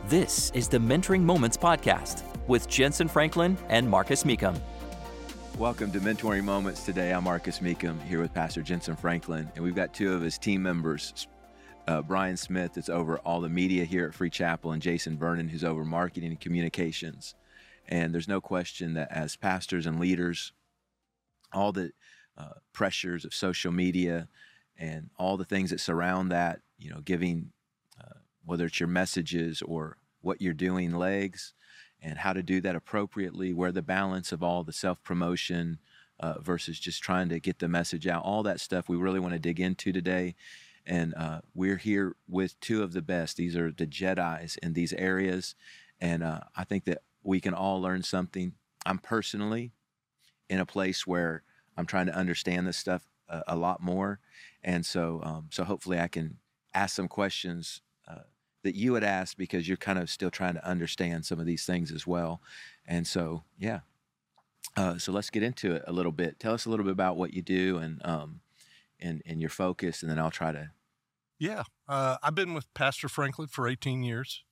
This is the Mentoring Moments Podcast with Jensen Franklin and Marcus Meekum. Welcome to Mentoring Moments. Today, I'm Marcus Meekum here with Pastor Jensen Franklin, and we've got two of his team members, Brian Smith, that's over all the media here at Free Chapel, and Jason Vernon, who's over marketing and communications. And there's no question that as pastors and leaders, all the pressures of social media and all the things that surround that, giving, whether it's your messages or what you're doing, legs, and how to do that appropriately, where the balance of all the self-promotion versus just trying to get the message out, all that stuff we really want to dig into today. And we're here with two of the best. These are the Jedis in these areas. And I think that we can all learn something. I'm personally in a place where I'm trying to understand this stuff a lot more. And so hopefully I can ask some questions that you would ask, because you're kind of still trying to understand some of these things as well. And so, yeah. So let's get into it a little bit. Tell us a little bit about what you do and your focus, and then I'll try to. Yeah. I've been with Pastor Franklin for 18 years.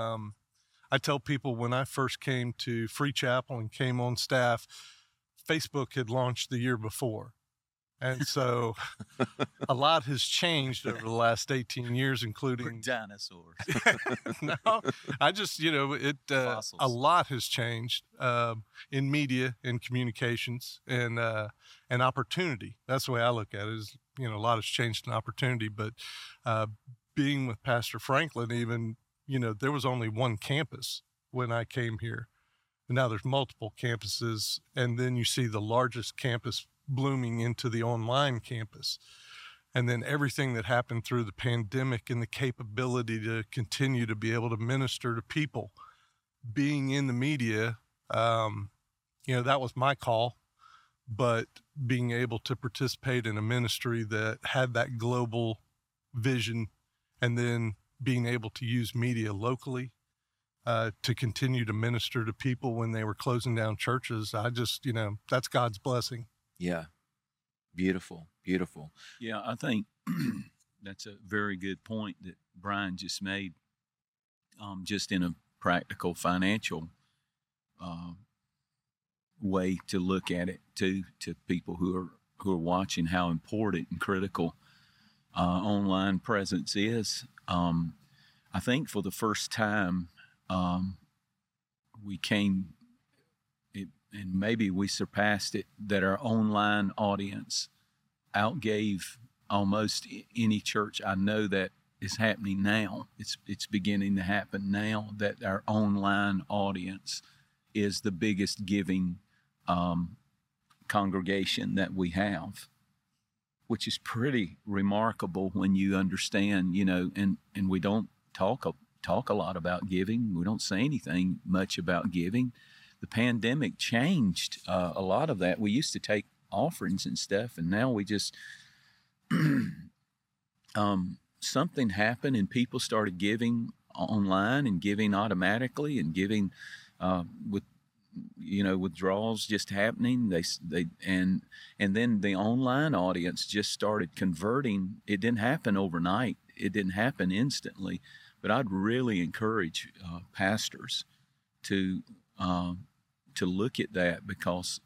I tell people when I first came to Free Chapel and came on staff, Facebook had launched the year before. And so a lot has changed over the last 18 years, including dinosaurs. No, I just, a lot has changed in media and communications and opportunity. That's the way I look at it is, a lot has changed in opportunity, but being with Pastor Franklin, even, there was only one campus when I came here. And now there's multiple campuses, and then you see the largest campus blooming into the online campus. And then everything that happened through the pandemic and the capability to continue to be able to minister to people, being in the media, that was my call, but being able to participate in a ministry that had that global vision, and then being able to use media locally to continue to minister to people when they were closing down churches. I just, that's God's blessing. Yeah. Beautiful. Beautiful. Yeah, I think that's a very good point that Brian just made, just in a practical financial way to look at it to people who are watching, how important and critical online presence is. I think for the first time we came, and maybe we surpassed it, that our online audience outgave almost any church. I know that is happening now. It's beginning to happen now, that our online audience is the biggest giving congregation that we have, which is pretty remarkable when you understand, and we don't talk a lot about giving. We don't say anything much about giving. The pandemic changed a lot of that. We used to take offerings and stuff, and now we just something happened, and people started giving online and giving automatically and giving with withdrawals just happening. And then the online audience just started converting. It didn't happen overnight. It didn't happen instantly. But I'd really encourage pastors to look at that, because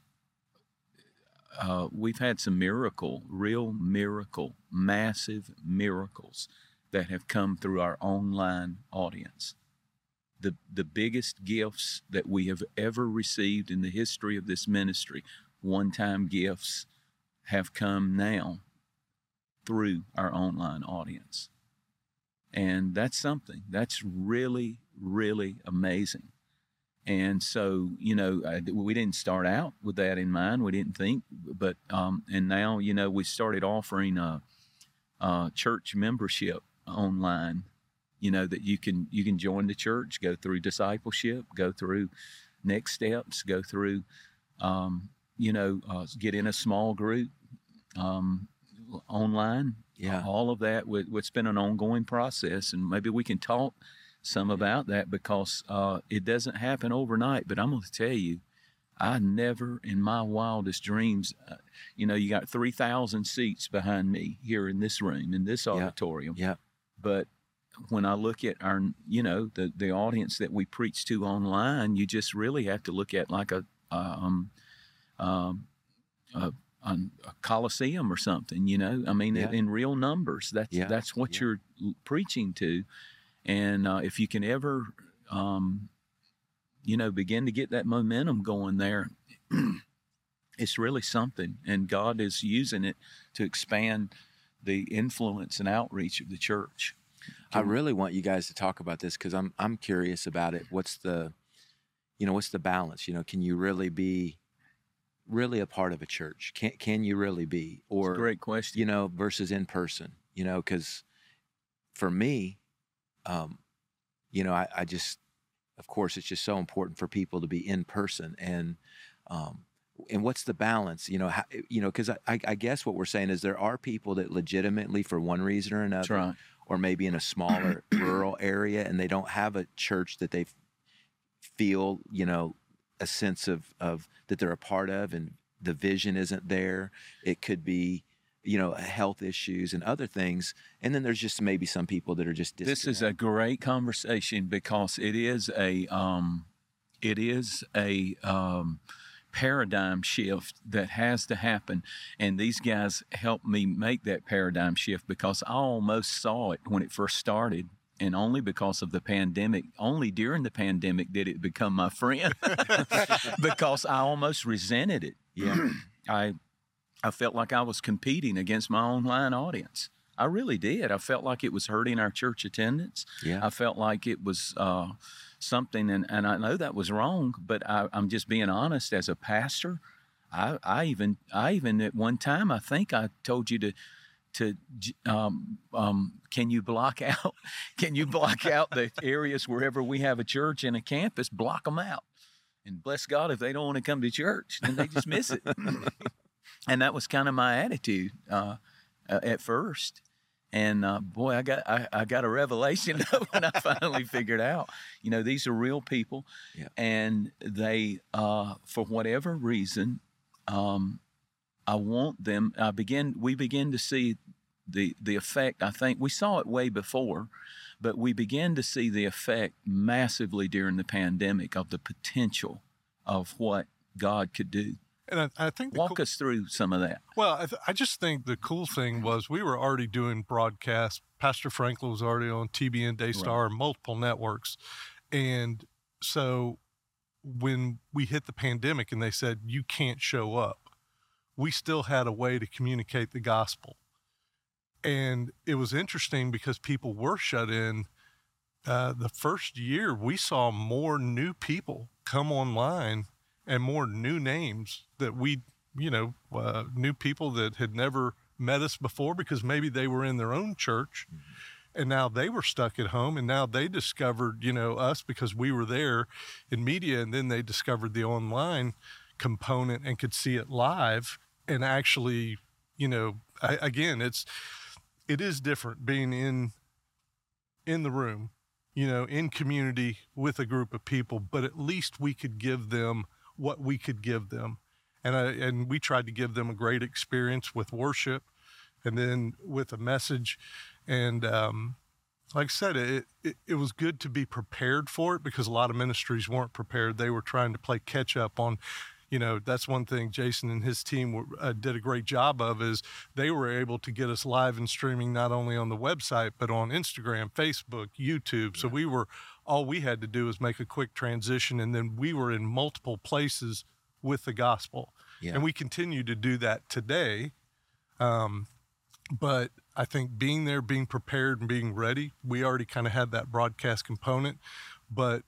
we've had some real miracle, massive miracles that have come through our online audience. The biggest gifts that we have ever received in the history of this ministry, one-time gifts, have come now through our online audience. And that's something that's really, really amazing. And so, we didn't start out with that in mind. We didn't think, but, and now, we started offering church membership online, that you can join the church, go through discipleship, go through next steps, go through, get in a small group, online. Yeah. All of that, it's been an ongoing process, and maybe we can talk some about that, because it doesn't happen overnight. But I'm going to tell you, I never in my wildest dreams, you got 3,000 seats behind me here in this room, in this auditorium. Yeah. But when I look at our, the audience that we preach to online, you just really have to look at like a coliseum or something, I mean, in real numbers. That's what you're preaching to. And if you can ever, begin to get that momentum going there, it's really something. And God is using it to expand the influence and outreach of the church. I really want you guys to talk about this because I'm curious about it. What's the balance? Can you really be really a part of a church? Can you really be? Or that's a great question. Versus in person. Because for me, I just, of course, it's just so important for people to be in person, and what's the balance? Because I guess what we're saying is there are people that legitimately, for one reason or another, right, or maybe in a smaller rural area, and they don't have a church that they feel, a sense of that they're a part of, and the vision isn't there. It could be, health issues and other things. And then there's just maybe some people that are just disconnected. This is a great conversation because it is a paradigm shift that has to happen. And these guys helped me make that paradigm shift because I almost saw it when it first started. And only because of the pandemic, only during the pandemic did it become my friend because I almost resented it. Yeah. I felt like I was competing against my online audience. I really did. I felt like it was hurting our church attendance. Yeah. I felt like it was something, and I know that was wrong, but I'm just being honest as a pastor. I even at one time, I think I told you can you block out the areas wherever we have a church and a campus, block them out. And bless God, if they don't want to come to church, then they just miss it. And that was kind of my attitude at first. And boy, I got a revelation when I finally figured out, these are real people, and they, for whatever reason, I want them. We begin to see the effect. I think we saw it way before, but we began to see the effect massively during the pandemic of the potential of what God could do. And I think walk us through some of that. Well, I just think the cool thing was we were already doing broadcasts. Pastor Franklin was already on TBN, Daystar, and multiple networks. And so when we hit the pandemic and they said, you can't show up, we still had a way to communicate the gospel. And it was interesting because people were shut in. The first year, we saw more new people come online and more new names that new people that had never met us before because maybe they were in their own church and now they were stuck at home, and now they discovered, us because we were there in media, and then they discovered the online component and could see it live. And actually, it is different being in the room, in community with a group of people, but at least we could give them what we could give them. And we tried to give them a great experience with worship and then with a message. And like I said, it was good to be prepared for it because a lot of ministries weren't prepared. They were trying to play catch up on, that's one thing Jason and his team did a great job of, is they were able to get us live and streaming not only on the website, but on Instagram, Facebook, YouTube. Yeah. So all we had to do was make a quick transition, and then we were in multiple places with the gospel. Yeah. And we continue to do that today. But I think being there, being prepared, and being ready, we already kind of had that broadcast component, but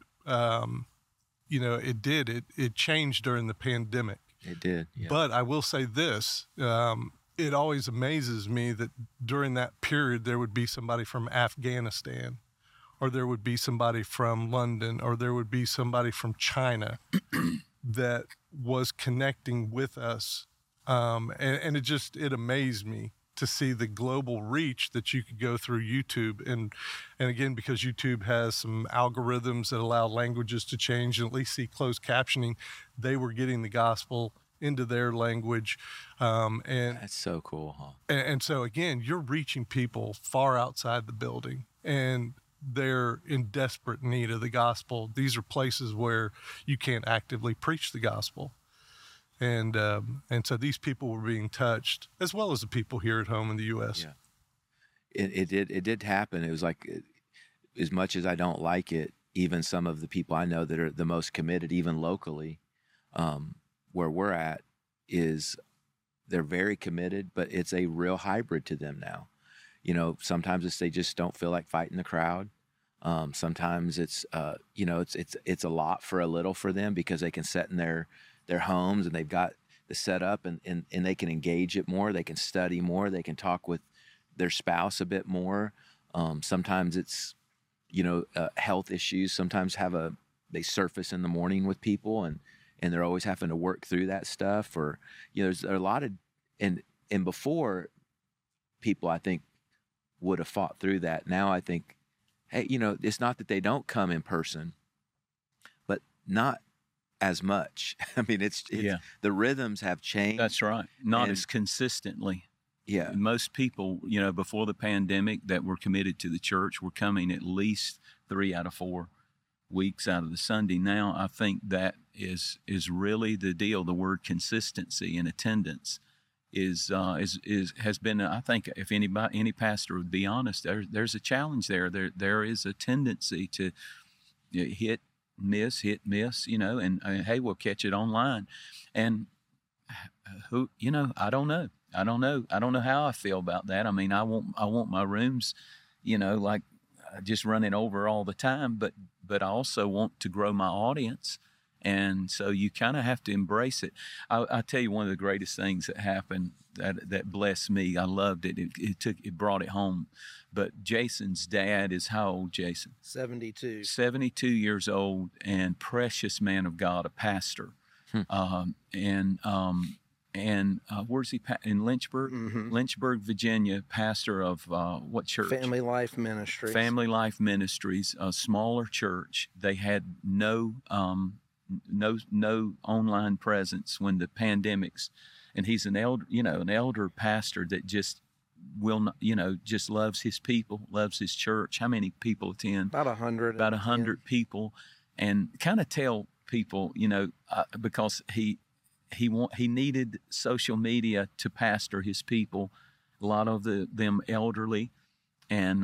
it changed during the pandemic. It did. Yeah. But I will say this, it always amazes me that during that period, there would be somebody from Afghanistan, or there would be somebody from London, or there would be somebody from China that was connecting with us. And it amazed me to see the global reach that you could go through YouTube. And again, because YouTube has some algorithms that allow languages to change and at least see closed captioning, they were getting the gospel into their language. And that's so cool, huh? And so again, you're reaching people far outside the building. and they're in desperate need of the gospel. These are places where you can't actively preach the gospel. And so these people were being touched, as well as the people here at home in the U.S. Yeah. It did happen. It was like, as much as I don't like it, even some of the people I know that are the most committed, even locally, where we're at, is they're very committed, but it's a real hybrid to them now. You know, sometimes they just don't feel like fighting the crowd. Sometimes it's it's a lot for a little for them, because they can sit in their homes and they've got the setup and they can engage it more. They can study more. They can talk with their spouse a bit more. Sometimes it's, health issues. Sometimes they surface in the morning with people and they're always having to work through that stuff. Or, there's a lot of, and before, people, I think, would have fought through that. Now I think, hey, it's not that they don't come in person, but not as much. I mean, it's the rhythms have changed. That's right. Not as consistently. Yeah. Most people, before the pandemic that were committed to the church were coming at least 3 out of 4 weeks out of the Sunday. Now, I think that is really the deal. The word consistency and attendance has been, I think, if any pastor would be honest, there's a challenge there. There is a tendency to hit, miss, and hey, we'll catch it online. And I don't know. I don't know how I feel about that. I mean, I want my rooms, like just running over all the time, but I also want to grow my audience. And so you kind of have to embrace it. I tell you, one of the greatest things that happened that blessed me, I loved it. It brought it home. But Jason's dad is how old, Jason? 72. 72 years old, and precious man of God, a pastor. And where's he? In Lynchburg? Mm-hmm. Lynchburg, Virginia, pastor of what church? Family Life Ministries. Family Life Ministries, a smaller church. They had no online presence when the pandemics, and he's an elder pastor that just will not, just loves his people, loves his church. How many people attend? About 100. About 100 people, and kind of tell people, because he needed social media to pastor his people, a lot of them elderly, and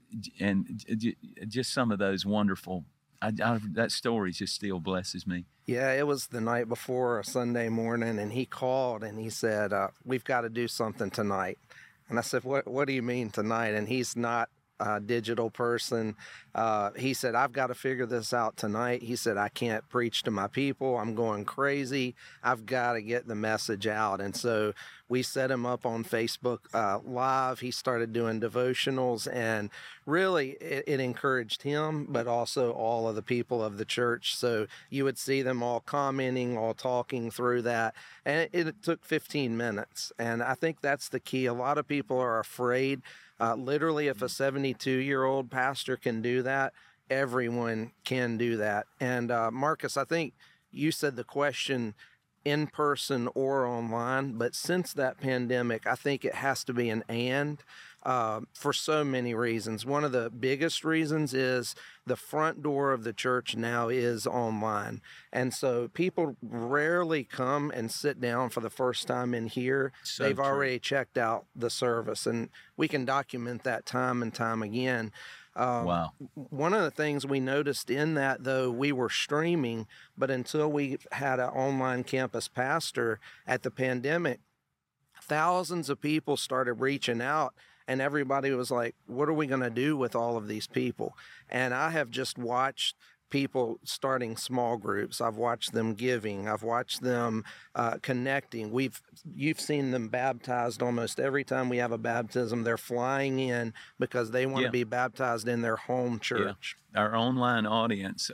just some of those wonderful. That story just still blesses me. Yeah, it was the night before a Sunday morning, and he called and he said, "We've got to do something tonight." And I said, "What do you mean tonight?" And he's not a digital person. He said, "I've got to figure this out tonight." He said, "I can't preach to my people. I'm going crazy. I've got to get the message out." And so we set him up on Facebook Live. He started doing devotionals, and really it encouraged him, but also all of the people of the church. So you would see them all commenting, all talking through that. And it took 15 minutes. And I think that's the key. A lot of people are afraid. Literally, if a 72-year-old pastor can do that, everyone can do that. And Marcus, I think you said the question in person or online, but since that pandemic, I think it has to be an and for so many reasons. One of the biggest reasons is the front door of the church now is online. And so people rarely come and sit down for the first time in here. So They've true. already checked out the service, and we can document that time and time again. Wow. One of the things we noticed in that, though, we were streaming, but until we had an online campus pastor at the pandemic, thousands of people started reaching out, and everybody was like, what are we going to do with all of these people? And I have just watched people starting small groups. I've watched them giving. I've watched them connecting. You've seen them baptized almost every time we have a baptism. They're flying in because they want to be baptized in their home church. Yeah. Our online audience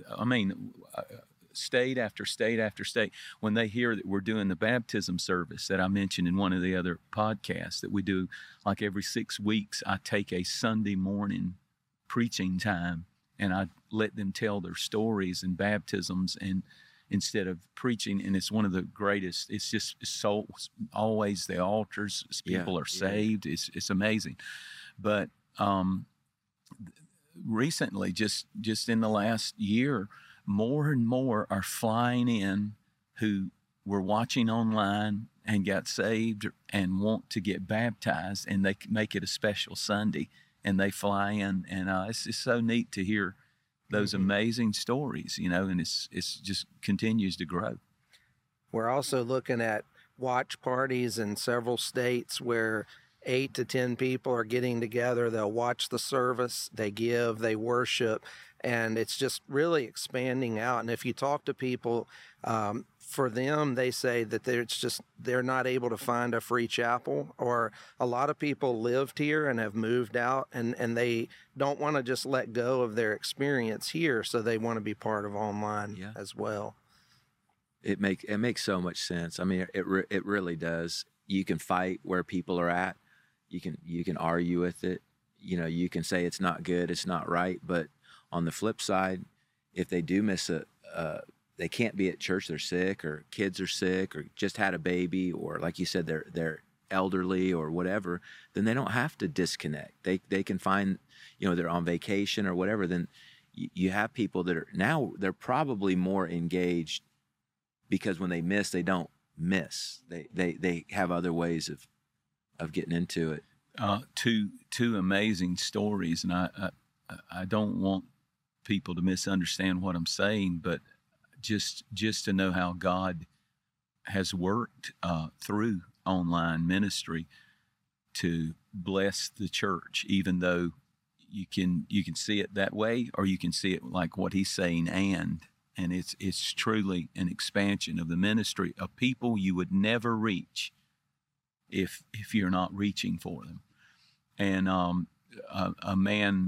state after state after state, when they hear that we're doing the baptism service that I mentioned in one of the other podcasts that we do, like every 6 weeks, I take a Sunday morning preaching time and I let them tell their stories and baptisms, and instead of preaching, and it's one of the greatest. It's so always the altars. People are saved. It's amazing, but recently, just in the last year, more and more are flying in who were watching online and got saved and want to get baptized, and they make it a special Sunday, and they fly in, and it's just so neat to hear those amazing stories, and it's just continues to grow. We're also looking at watch parties in several states where 8 to 10 people are getting together. They'll watch the service, they give, they worship, and it's just really expanding out. And if you talk to people, for them, they say that they're not able to find a free chapel, or a lot of people lived here and have moved out, and they don't want to just let go of their experience here, so they want to be part of online as well. It makes so much sense. I mean, it really does. You can fight where people are at. You can argue with it. You can say it's not good, it's not right. But on the flip side, if they do miss they can't be at church, they're sick, or kids are sick, or just had a baby, or like you said, they're elderly or whatever, then they don't have to disconnect. They can find, they're on vacation or whatever. Then you have people that are now, they're probably more engaged, because when they miss, they don't miss. They have other ways of getting into it. Two amazing stories, and I don't want people to misunderstand what I'm saying, but just to know how God has worked through online ministry to bless the church, even though you can see it that way, or you can see it like what he's saying, and it's truly an expansion of the ministry of people you would never reach if you're not reaching for them. And a man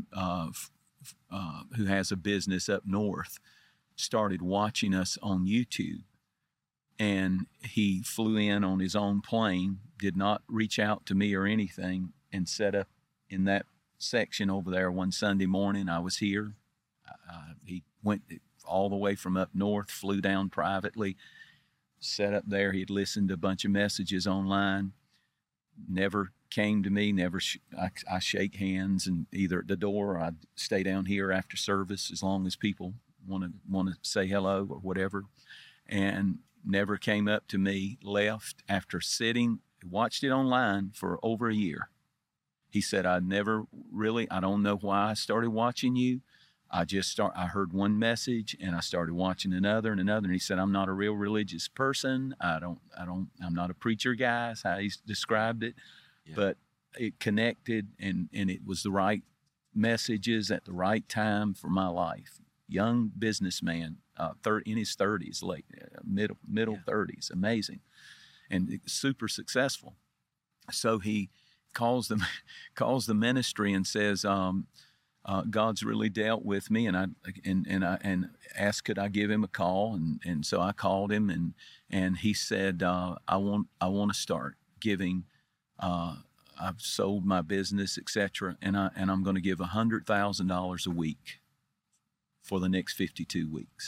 who has a business up north started watching us on YouTube, and he flew in on his own plane, did not reach out to me or anything, and set up in that section over there one Sunday morning. I was here. He went all the way from up north, flew down privately, set up there. He'd listened to a bunch of messages online, never came to me, I shake hands, and either at the door or I'd stay down here after service as long as people want to say hello or whatever, and never came up to me. Left after watched it online for over a year. He said, I don't know why I started watching you. I heard one message and I started watching another and another. And he said, I'm not a real religious person. I'm not a preacher guy, is how he's described it. Yeah. But it connected, and it was the right messages at the right time for my life. Young businessman, in his 30s, middle 30s, amazing, and super successful. So he calls the ministry and says, God's really dealt with me, and I asked could I give him a call, and so I called him, and he said, I want to start giving. I've sold my business, etc., and I'm going to give $100,000 a week for the next 52 weeks.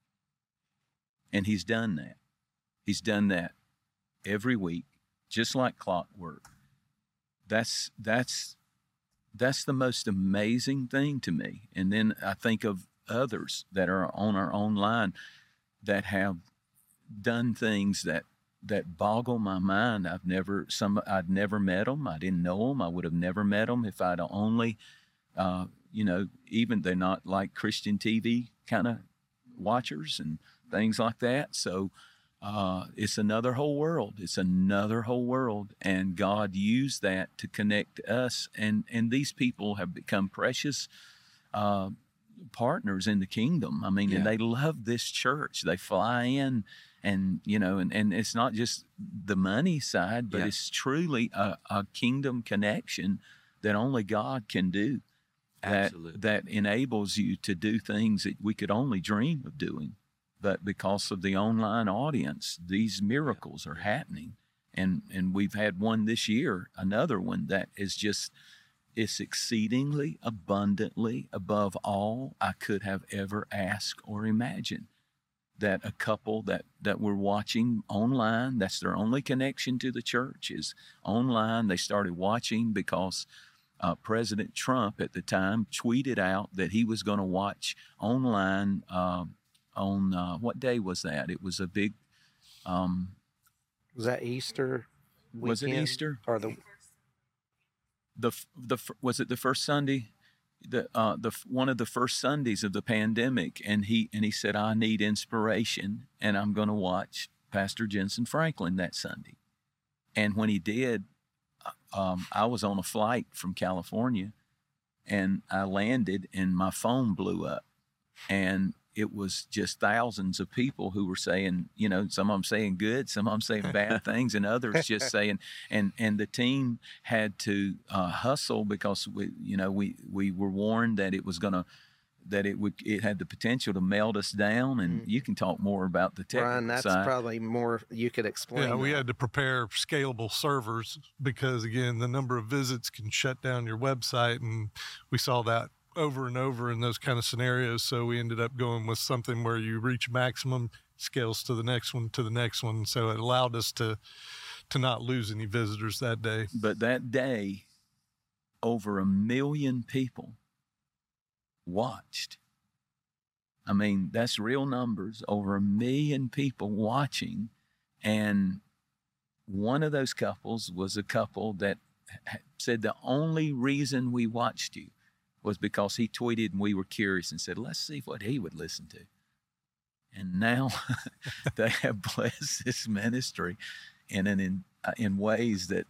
And he's done that. He's done that every week, just like clockwork. That's the most amazing thing to me. And then I think of others that are on our own line that have done things that boggle my mind. I'd never met them. I didn't know them. I would have never met them if I'd only, even they're not like Christian TV kind of watchers and things like that. So it's another whole world. It's another whole world. And God used that to connect us. And these people have become precious partners in the kingdom. I mean, and they love this church. They fly in, and it's not just the money side, but it's truly a kingdom connection that only God can do. That enables you to do things that we could only dream of doing. But because of the online audience, these miracles are happening. And we've had one this year, another one that is just, it's exceedingly abundantly above all I could have ever asked or imagined. That a couple that we're watching online, that's their only connection to the church is online. They started watching because President Trump at the time tweeted out that he was going to watch online on what day was that? It was a big. Was that Easter weekend? Was it Easter? Or the was it the first Sunday? The one of the first Sundays of the pandemic, and he said, I need inspiration, and I'm going to watch Pastor Jensen Franklin that Sunday. And when he did, I was on a flight from California, and I landed, and my phone blew up, and it was just thousands of people who were saying, you know, some of them saying good, some of them saying bad things, and others just saying, and the team had to hustle because we were warned that it was going to, it had the potential to melt us down, and you can talk more about the technical Brian, that's side. probably more you could explain. Yeah, we had to prepare scalable servers because, again, the number of visits can shut down your website, and we saw that over and over in those kind of scenarios. So we ended up going with something where you reach maximum, scales to the next one, to the next one. So it allowed us to not lose any visitors that day. But that day, over 1 million people watched. I mean, that's real numbers, over 1 million people watching. And one of those couples was a couple that said the only reason we watched you was because he tweeted and we were curious and said, let's see what he would listen to. And now they have blessed this ministry in ways that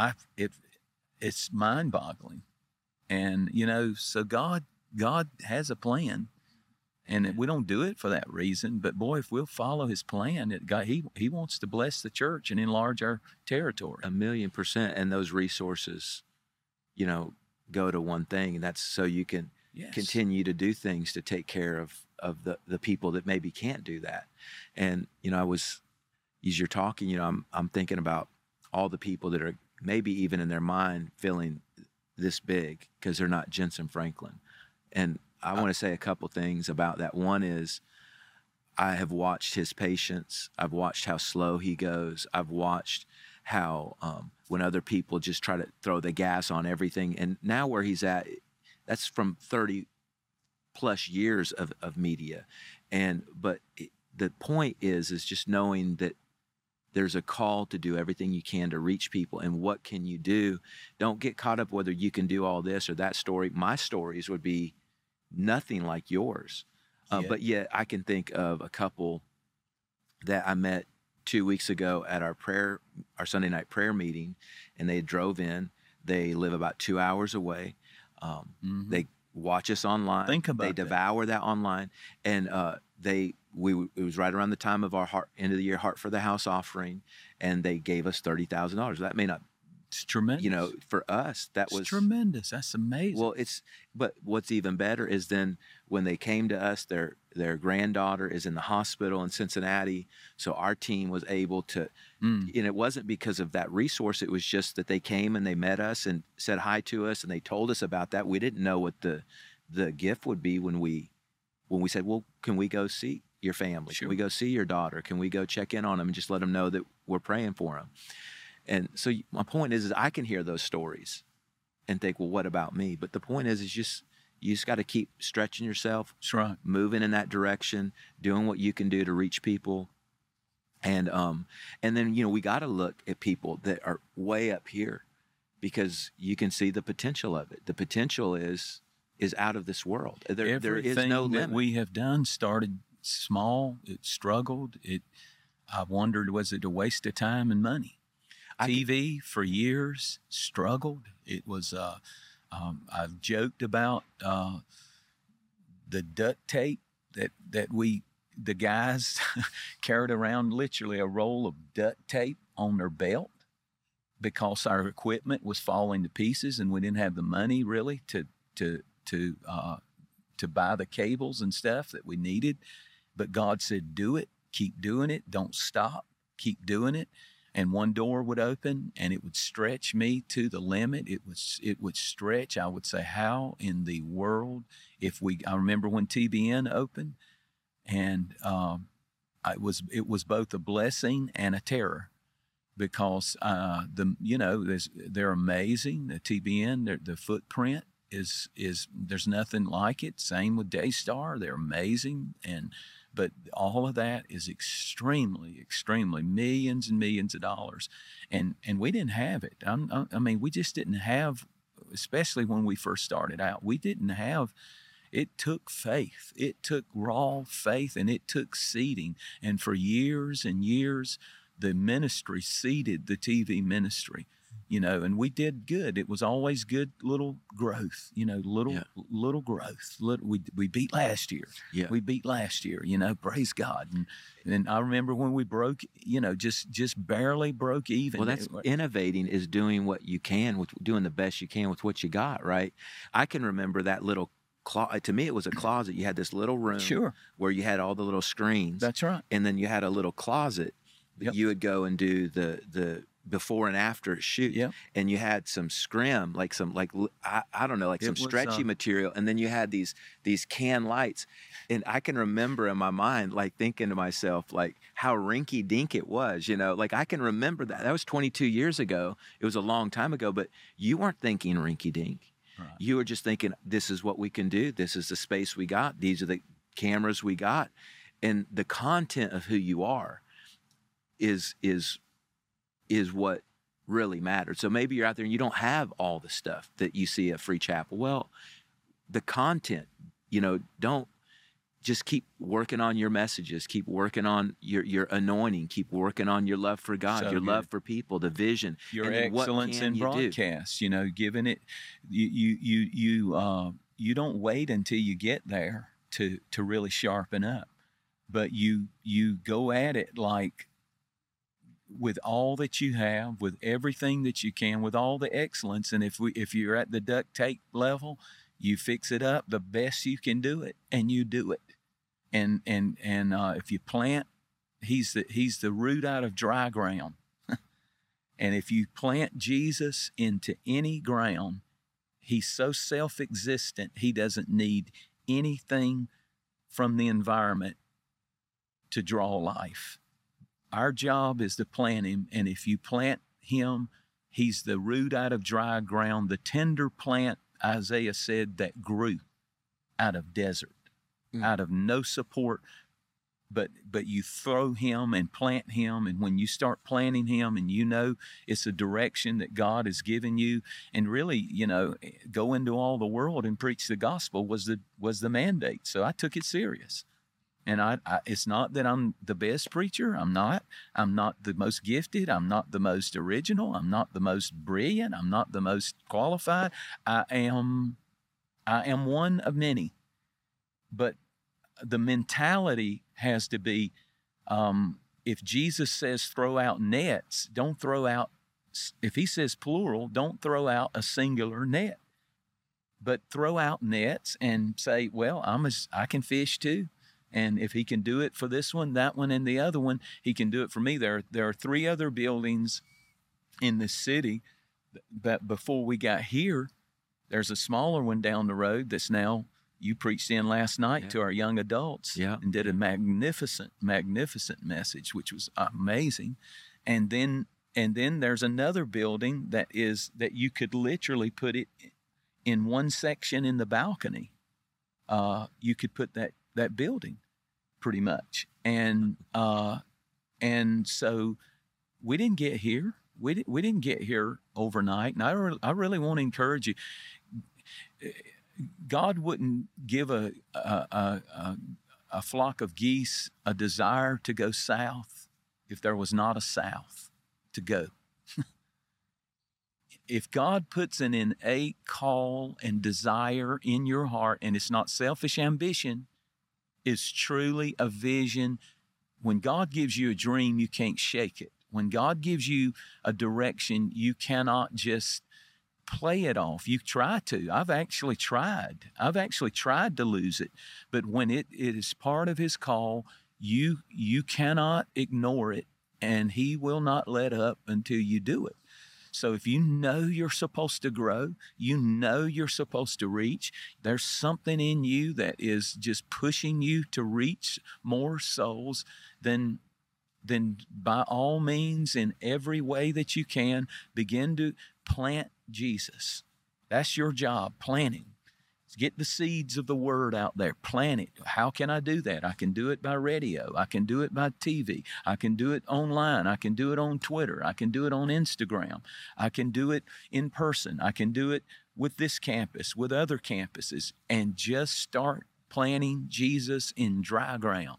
it's mind-boggling. And, you know, so God has a plan, and we don't do it for that reason. But boy, if we'll follow his plan, he wants to bless the church and enlarge our territory. 1,000,000%. And those resources, you know, go to one thing, and that's so you can continue to do things to take care of the people that maybe can't do that. And, you know, as you're talking, you know, I'm thinking about all the people that are maybe even in their mind feeling this big because they're not Jensen Franklin. And I want to say a couple things about that. One is I have watched his patience. I've watched how slow he goes. I've watched how when other people just try to throw the gas on everything. And now where he's at, that's from 30 plus years of media. But the point is just knowing that there's a call to do everything you can to reach people. And what can you do? Don't get caught up whether you can do all this or that story. My stories would be nothing like yours. But yet I can think of a couple that I met 2 weeks ago at our Sunday night prayer meeting, and they drove in. They live about 2 hours away. They watch us online. Think about They devour that online. And it was right around the time of our end of the year Heart for the House offering, and they gave us $30,000. That may not. It's tremendous. You know, for us, was tremendous. That's amazing. Well, but what's even better is then when they came to us, their granddaughter is in the hospital in Cincinnati. So our team was able to, and it wasn't because of that resource. It was just that they came and they met us and said hi to us, and they told us about that. We didn't know what the gift would be when we said, well, can we go see your family? Sure. Can we go see your daughter? Can we go check in on them and just let them know that we're praying for them? And so my point is I can hear those stories and think, well, what about me? But the point is you just got to keep stretching yourself. That's right. Moving in that direction, doing what you can do to reach people. And then, you know, we got to look at people that are way up here because you can see the potential of it. The potential is out of this world. There is no limit. That we have done started small. It struggled. I wondered, was it a waste of time and money? TV for years struggled. It was. I've joked about the duct tape that the guys carried around, literally a roll of duct tape on their belt because our equipment was falling to pieces and we didn't have the money really to buy the cables and stuff that we needed. But God said, do it, keep doing it, don't stop, keep doing it. And one door would open and it would stretch me to the limit. It would stretch. I would say, how in the world I remember when TBN opened, and it was both a blessing and a terror because they're amazing. The TBN, the footprint is there's nothing like it. Same with Daystar, they're amazing, but all of that is extremely millions and millions of dollars, and we didn't have it. I mean, we just didn't have, especially when we first started out. We didn't have. It took faith. It took raw faith, and it took seeding. And for years and years, the ministry seeded the TV ministry, and we did good. It was always good little growth, little growth. We beat last year. Yeah. We beat last year, praise God. And I remember when we broke, just barely broke even. Well, that's innovating, is doing what you can, doing the best you can with what you got, right? I can remember that little to me, it was a closet. You had this little room where you had all the little screens. That's right. And then you had a little closet that Yep. you would go and do the before and after shoot. Yep. And you had some scrim, I don't know, some stretchy material. And then you had these can lights. And I can remember in my mind, thinking to myself, how rinky dink it was, I can remember that. That was 22 years ago. It was a long time ago, but you weren't thinking rinky dink. Right. You were just thinking, this is what we can do. This is the space we got. These are the cameras we got. And the content of who you are is what really matters. So maybe you're out there and you don't have all the stuff that you see at Free Chapel. Well, the content, don't just keep working on your messages, keep working on your anointing, keep working on your love for God, your love for people, the vision, your excellence in broadcast. Giving it, you don't wait until you get there to really sharpen up, but you go at it with all that you have, with everything that you can, with all the excellence. And if you're at the duct tape level, you fix it up the best you can do it, and you do it. And if you plant, he's the root out of dry ground. And if you plant Jesus into any ground, he's so self-existent, he doesn't need anything from the environment to draw life. Our job is to plant him, and if you plant him, he's the root out of dry ground, the tender plant, Isaiah said, that grew out of desert, out of no support. But you throw him and plant him, and when you start planting him, and it's a direction that God has given you, and really, go into all the world and preach the gospel was the mandate. So I took it serious. And I it's not that I'm the best preacher. I'm not the most gifted. I'm not the most original. I'm not the most brilliant. I'm not the most qualified. I am one of many. But the mentality has to be, if Jesus says throw out nets, don't throw out, if he says plural, don't throw out a singular net. But throw out nets and say, well, I can fish too. And if he can do it for this one, that one, and the other one, he can do it for me. There are 3 other buildings in the city that before we got here, there's a smaller one down the road that's now, you preached in last night to our young adults and did a magnificent message, which was amazing. And then there's another building that you could literally put it in one section in the balcony. You could put that building pretty much. And so we didn't get here. We didn't get here overnight. And I really want to encourage you. God wouldn't give a flock of geese a desire to go south if there was not a south to go. If God puts an innate call and desire in your heart, and it's not selfish ambition, it's truly a vision. When God gives you a dream, you can't shake it. When God gives you a direction, you cannot just play it off. You try to. I've actually tried to lose it. But when it is part of his call, you cannot ignore it, and he will not let up until you do it. So if you know you're supposed to grow, you're supposed to reach, there's something in you that is just pushing you to reach more souls, then then by all means, in every way that you can, begin to plant Jesus. That's your job, planting. Get the seeds of the word out there, plant it. How can I do that? I can do it by radio. I can do it by TV. I can do it online. I can do it on Twitter. I can do it on Instagram. I can do it in person. I can do it with this campus, with other campuses, and just start planting Jesus in dry ground.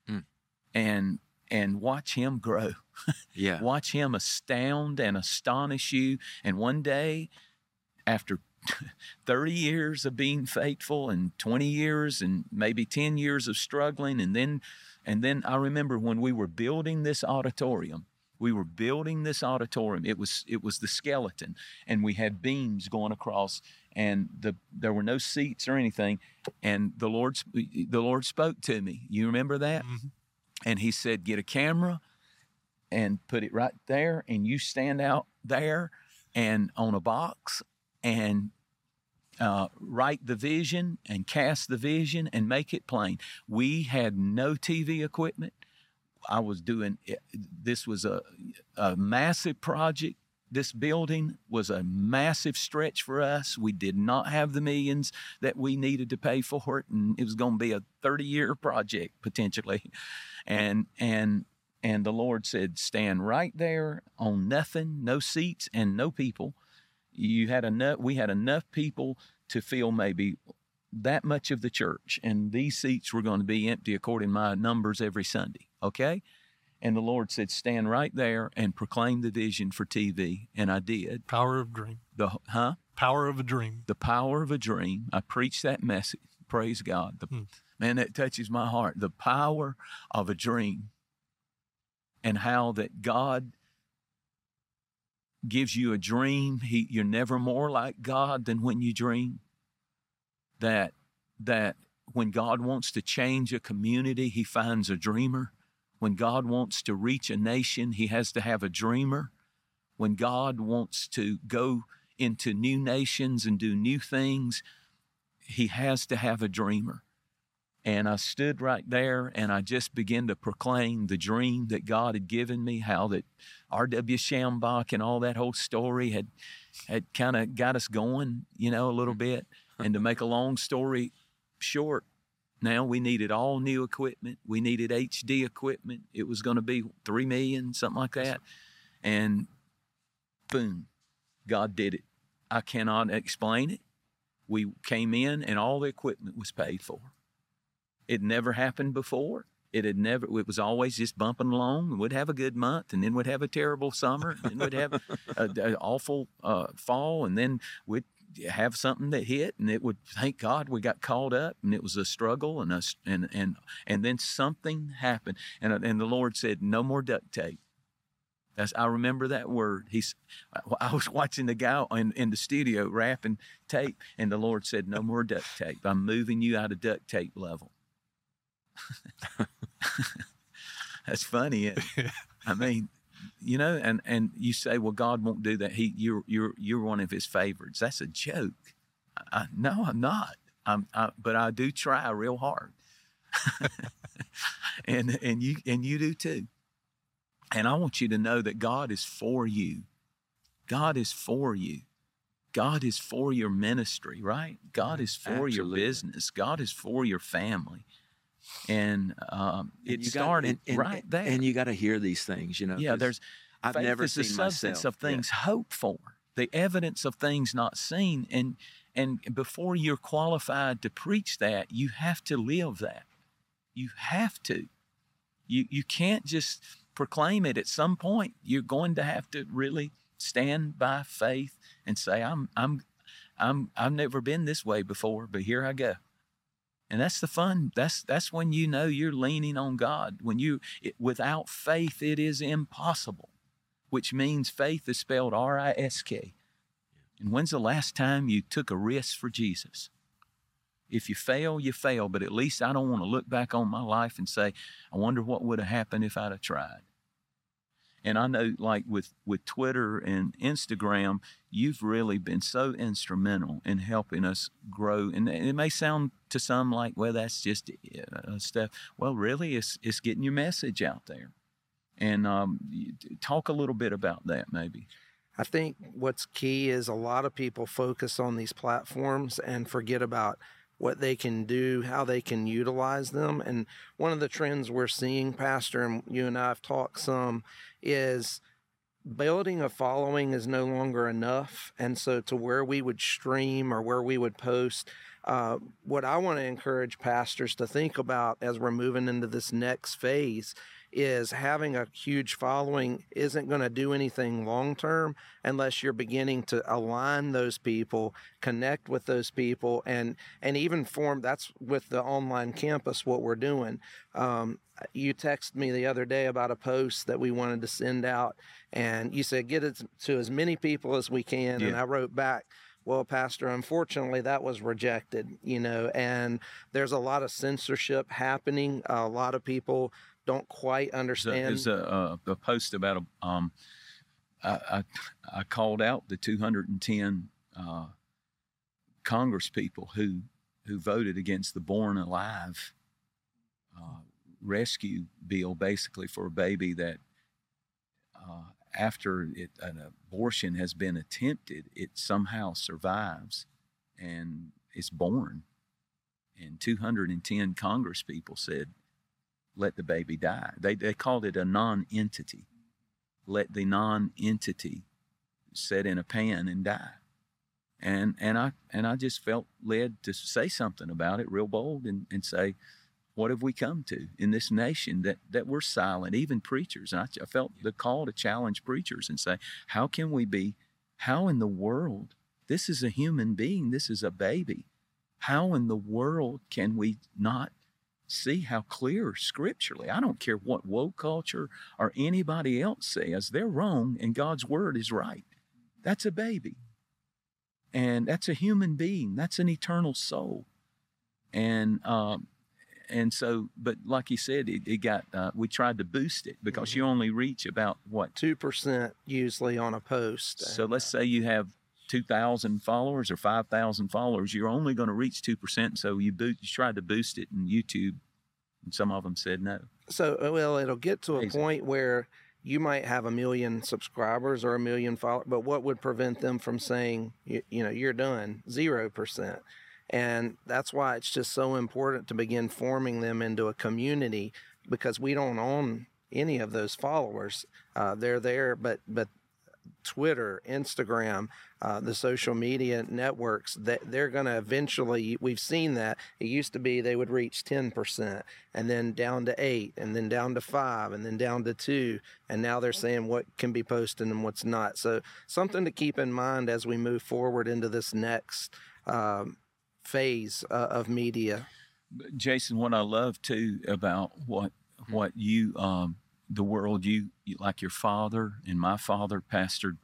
And watch him grow. Yeah. Watch him astound and astonish you. And one day, after 30 years of being faithful and 20 years and maybe 10 years of struggling, and then I remember when we were building this auditorium, it was the skeleton, and we had beams going across, and there were no seats or anything, and the Lord spoke to me. You remember that? Mm-hmm. And he said, get a camera and put it right there, and you stand out there and on a box and write the vision and cast the vision and make it plain. We had no TV equipment. I was doing it. This was a massive project. This building was a massive stretch for us. We did not have the millions that we needed to pay for it, and it was going to be a 30-year project potentially. And the Lord said, stand right there on nothing, no seats and no people. We had enough people to fill maybe that much of the church, and these seats were going to be empty according to my numbers every Sunday, okay? And the Lord said, stand right there and proclaim the vision for TV, and I did. Power of a dream. Power of a dream. The power of a dream. I preached that message. Praise God. Man, that touches my heart. The power of a dream, and how that God gives you a dream. You're never more like God than when you dream. That when God wants to change a community, he finds a dreamer. When God wants to reach a nation, he has to have a dreamer. When God wants to go into new nations and do new things, he has to have a dreamer. And I stood right there and I just began to proclaim the dream that God had given me, how that R.W. Schambach and all that whole story had kind of got us going, a little bit. And to make a long story short, now we needed all new equipment. We needed HD equipment. It was going to be $3 million, something like that. And boom, God did it. I cannot explain it. We came in and all the equipment was paid for. It never happened before. It was always just bumping along, and we'd have a good month, and then we'd have a terrible summer, and we'd have an awful fall, and then we'd have something that hit, and it would, thank God we got called up, and it was a struggle, and then something happened, and the Lord said, no more duct tape. I remember that word. I was watching the guy in the studio wrapping tape, and the Lord said, no more duct tape. I'm moving you out of duct tape level. That's funny. I mean, and you say, well, God won't do that. You're one of his favorites. That's a joke. No, I'm not. But I do try real hard. and you do too. And I want you to know that God is for you. God is for you. God is for your ministry, right? God is for your business. God is for your family. And it started right there. And you got to hear these things, Yeah, I've never seen the substance of things hoped for, the evidence of things not seen. And before you're qualified to preach that, you have to live that. You have to. You can't just proclaim it. At some point, you're going to have to really stand by faith and say, I've never been this way before, but here I go. And that's the fun. That's when you're leaning on God. Without faith, it is impossible, which means faith is spelled R-I-S-K. And when's the last time you took a risk for Jesus? If you fail, you fail. But at least I don't want to look back on my life and say, I wonder what would have happened if I'd have tried. And I know, like with Twitter and Instagram, you've really been so instrumental in helping us grow. And it may sound to some like, well, that's just stuff. Well, really, it's getting your message out there. And talk a little bit about that, maybe. I think what's key is a lot of people focus on these platforms and forget about what they can do, how they can utilize them. And one of the trends we're seeing, Pastor, and you and I have talked some, is building a following is no longer enough. And so to where we would stream or where we would post, what I want to encourage pastors to think about as we're moving into this next phase is having a huge following isn't going to do anything long term unless you're beginning to align those people, connect with those people, and even form. That's with the online campus what we're doing. You texted me the other day about a post that we wanted to send out, and you said get it to as many people as we can. Yeah. And I wrote back, well, Pastor, unfortunately, that was rejected, and there's a lot of censorship happening. A lot of people don't quite understand. There's a post about I called out the 210 Congress people who voted against the Born Alive rescue bill, basically for a baby that after an abortion has been attempted, it somehow survives and is born. And 210 Congress people said, let the baby die. They called it a non-entity. Let the non-entity set in a pan and die. And I just felt led to say something about it, real bold, and say, what have we come to in this nation that we're silent, even preachers? And I felt the call to challenge preachers and say, how in the world, this is a human being, this is a baby. How in the world can we not see how clear scripturally? I don't care what woke culture or anybody else says, they're wrong and God's word is right. That's a baby. And that's a human being. That's an eternal soul. And so, but like you said, it got, we tried to boost it because you only reach about what? 2% usually on a post. So let's say you have 2,000 followers or 5,000 followers, you're only going to reach 2%. So you tried to boost it in YouTube, and some of them said no. So, well, it'll get to a point where you might have 1 million subscribers or 1 million followers, but what would prevent them from saying, you're done? 0%. And that's why it's just so important to begin forming them into a community, because we don't own any of those followers. They're there, but Twitter, Instagram, the social media networks, they're going to eventually, we've seen that. It used to be they would reach 10% and then down to 8 and then down to 5 and then down to 2. And now they're saying what can be posted and what's not. So something to keep in mind as we move forward into this next phase of media. Jason, what I love too about what you, the world you like your father and my father pastored,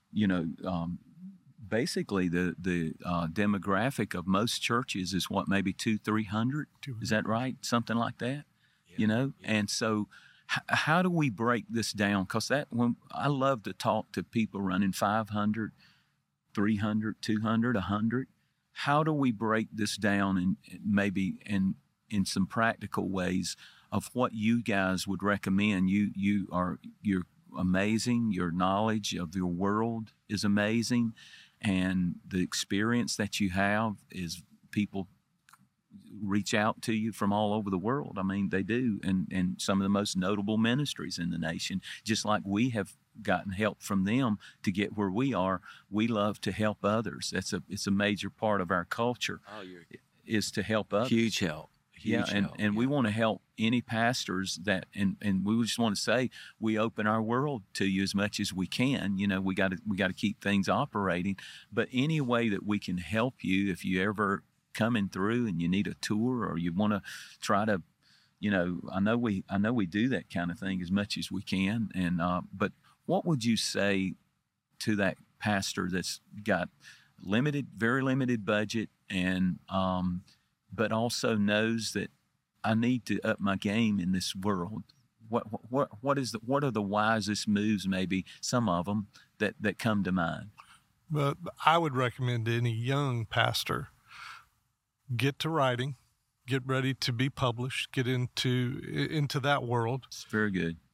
basically the demographic of most churches is what, maybe 200-300? Is that right? Something like that, yeah. And so how do we break this down? Because when I love to talk to people running 500, 300, 200, 100. How do we break this down and maybe in some practical ways of what you guys would recommend? You're amazing. Your knowledge of your world is amazing, and the experience that you have is people reach out to you from all over the world. I mean, they do, and some of the most notable ministries in the nation, just like we have gotten help from them to get where we are. We love to help others. It's a major part of our culture, is to help others. Huge help. And we want to help any pastors that, and we just want to say we open our world to you as much as we can. We got to keep things operating, but any way that we can help you, if you ever coming through and you need a tour or you want to try to, I know we do that kind of thing as much as we can. And but what would you say to that pastor that's got very limited budget and but also knows that I need to up my game in this world? What are the wisest moves, maybe some of them that come to mind? But I would recommend to any young pastor, get to writing, get ready to be published, get into that world. It's very good.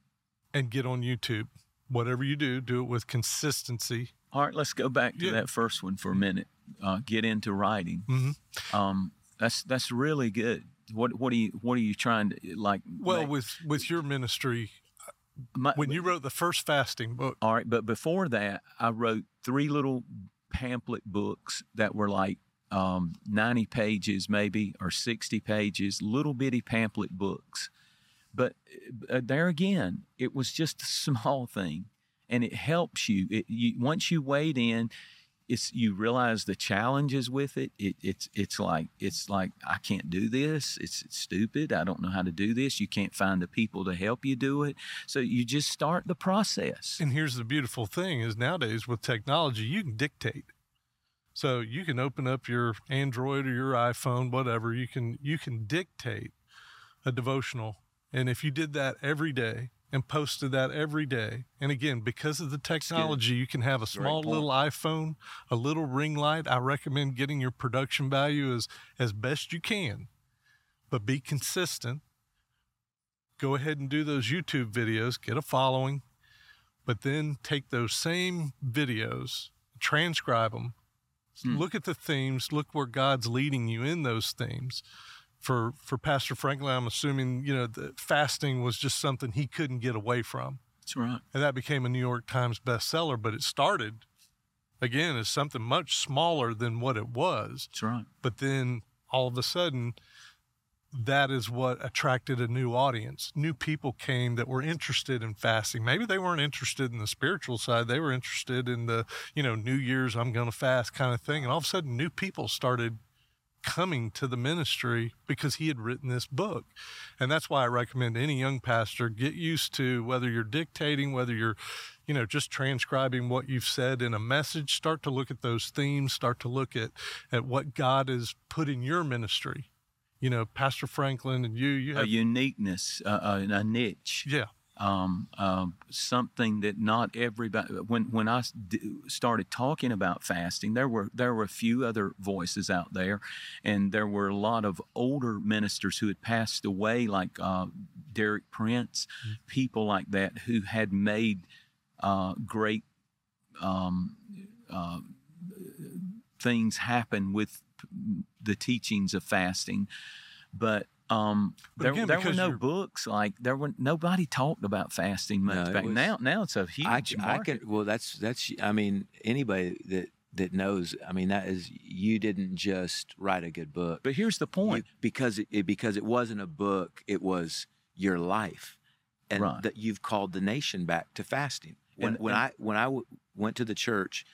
and get on YouTube. Whatever you do it with consistency. All right, let's go back to that first one for a minute. Get into writing. Mm-hmm. That's really good. What are you trying to like? Well, with your ministry, when you wrote the first fasting book. All right, but before that, I wrote 3 little pamphlet books that were like 90 pages maybe, or 60 pages, little bitty pamphlet books. But there again, it was just a small thing, and it helps you. Once you wade in, you realize the challenges with it. It's like I can't do this. It's stupid. I don't know how to do this. You can't find the people to help you do it. So you just start the process. And here's the beautiful thing: is nowadays with technology, you can dictate. So you can open up your Android or your iPhone, whatever. You can dictate a devotional. And if you did that every day and posted that every day, and again, because of the technology, you can have a small little iPhone, a little ring light. I recommend getting your production value as best you can, but be consistent. Go ahead and do those YouTube videos, get a following, but then take those same videos, transcribe them, look at the themes, look where God's leading you in those themes. For Pastor Franklin, I'm assuming, the fasting was just something he couldn't get away from. That's right. And that became a New York Times bestseller, but it started, again, as something much smaller than what it was. That's right. But then all of a sudden, that is what attracted a new audience. New people came that were interested in fasting. Maybe they weren't interested in the spiritual side. They were interested in the, New Year's, I'm going to fast kind of thing. And all of a sudden, new people started coming to the ministry because he had written this book. And that's why I recommend any young pastor get used to, whether you're dictating, whether you're, just transcribing what you've said in a message, start to look at those themes, start to look at what God has put in your ministry. Pastor Franklin and you have a uniqueness, a niche. Yeah. Something that not everybody. When I started talking about fasting, there were a few other voices out there, and there were a lot of older ministers who had passed away, like Derek Prince, people like that who had made great things happen with the teachings of fasting, but. There were no books, nobody talked about fasting much back. Now it's a huge market. Anybody that knows, that is, you didn't just write a good book. But here's the point: because it wasn't a book, it was your life, and that you've called the nation back to fasting. When I went to the church,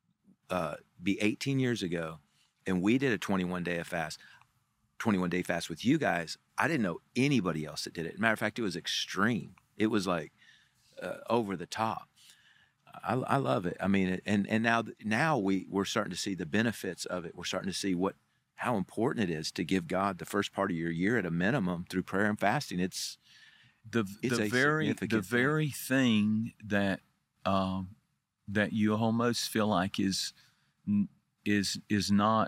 18 years ago, and we did a 21-day fast. 21-day fast with you guys, I didn't know anybody else that did it. Matter of fact, it was extreme. It was like over the top. I love it. And now we're starting to see the benefits of it. We're starting to see how important it is to give God the first part of your year at a minimum through prayer and fasting. It's the very thing that you almost feel like is not.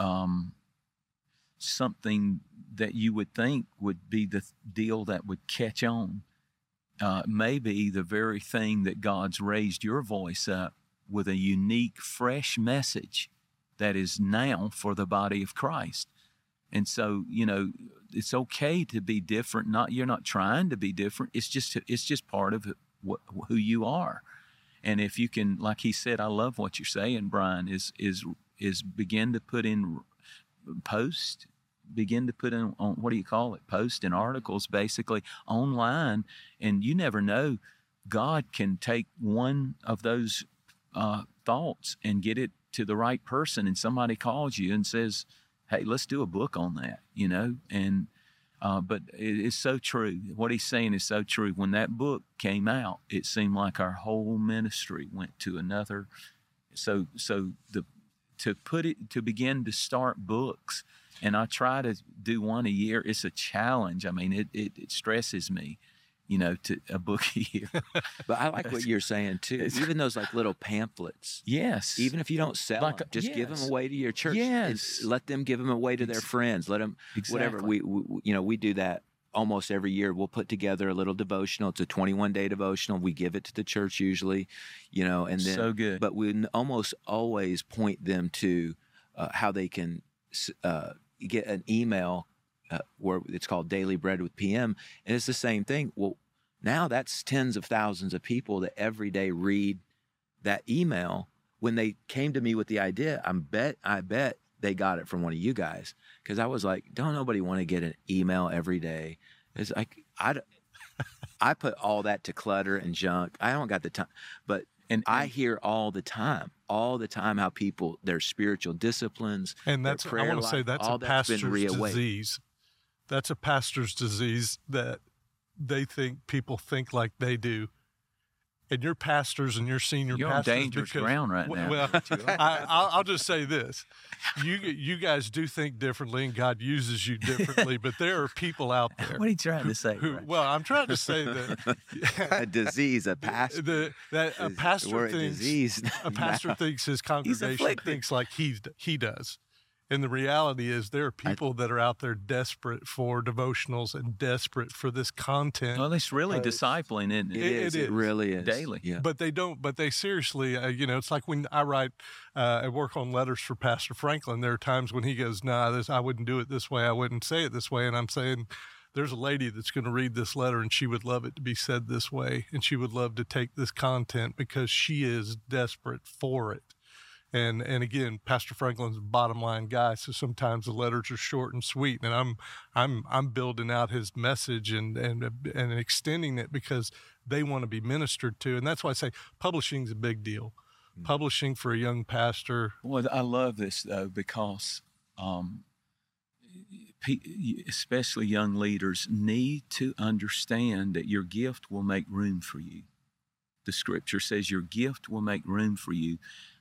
Something that you would think would be the deal that would catch on, maybe the very thing that God's raised your voice up with a unique, fresh message that is now for the body of Christ. And so, it's okay to be different. You're not trying to be different. It's just part of who you are. And if you can, like he said, I love what you're saying, Brian, is begin to put in post on post and articles basically online, and you never know, God can take one of those thoughts and get it to the right person, and somebody calls you and says, hey, let's do a book on that, and but it's so true. What he's saying is so true. When that book came out, it seemed like our whole ministry went to another. To begin to start books, and I try to do one a year. It's a challenge. It stresses me, to a book a year. But I like what you're saying too. Even those little pamphlets. Yes. Even if you don't sell them, just give them away to your church. Yes. Let them give them away to their friends. Let them, whatever. We do that almost every year we'll put together a little devotional. It's a 21-day devotional. We give it to the church usually, and then so good. But we almost always point them to how they can get an email where it's called Daily Bread with PM, and it's the same thing. Well, now that's tens of thousands of people that every day read that email. When they came to me with the idea, I bet they got it from one of you guys, because I was like, don't nobody want to get an email every day. It's like I put all that to clutter and junk. I don't got the time, but I hear all the time how people, their spiritual disciplines, and that's, I want to say that's a pastor's disease. That's a pastor's disease, that they think people think like they do. And you're pastors and you're senior you're pastors. You're on dangerous ground right now. Well, I'll just say this. You guys do think differently, and God uses you differently, but there are people out there. What are you trying to say? Well, I'm trying to say that a disease, a pastor. A pastor thinks his congregation thinks like he does. And the reality is there are people that are out there desperate for devotionals and desperate for this content. Well, it's really discipling, isn't it? It really is. Daily. Yeah. But they seriously, it's like when I write and work on letters for Pastor Franklin, there are times when he goes, I wouldn't do it this way. I wouldn't say it this way. And I'm saying, there's a lady that's going to read this letter and she would love it to be said this way. And she would love to take this content because she is desperate for it. And again, Pastor Franklin's a bottom line guy, so sometimes the letters are short and sweet, and I'm building out his message and extending it because they want to be ministered to, and that's why I say publishing's a big deal. Mm-hmm. Publishing for a young pastor. Well, I love this though, because especially young leaders need to understand that your gift will make room for you. The Scripture says your gift will make room for you.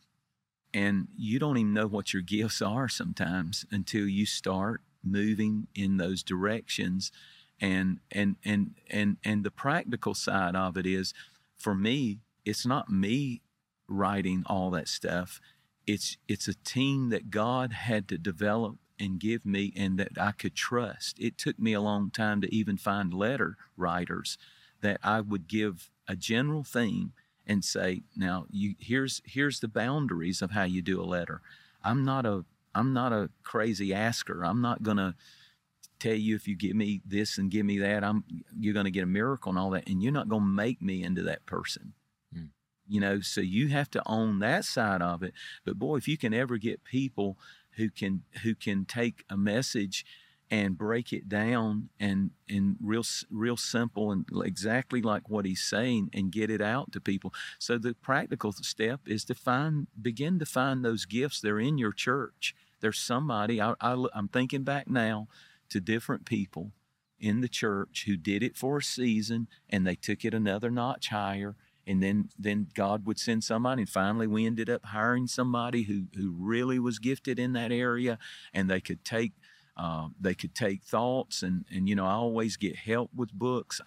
And you don't even know what your gifts are sometimes until you start moving in those directions. And the practical side of it is, for me, it's not me writing all that stuff. It's a team that God had to develop and give me, and that I could trust. It took me a long time to even find letter writers that I would give a general theme and say, now here's the boundaries of how you do a letter. I'm not a crazy asker. I'm not gonna tell you if you give me this and give me that, you're gonna get a miracle and all that, and you're not gonna make me into that person. So you have to own that side of it. But boy, if you can ever get people who can take a message and break it down and real simple and exactly like what he's saying, and get it out to people. So the practical step is to begin to find those gifts. They're in your church. There's somebody, I'm thinking back now to different people in the church who did it for a season and they took it another notch higher. And then God would send somebody, and finally we ended up hiring somebody who really was gifted in that area, and they could take thoughts and I always get help with books.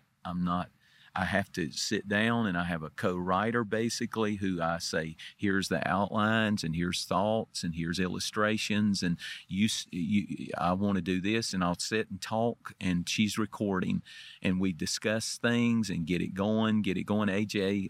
I have to sit down, and I have a co-writer basically who I say, here's the outlines and here's thoughts and here's illustrations, and I want to do this, and I'll sit and talk, and she's recording, and we discuss things and get it going. AJ,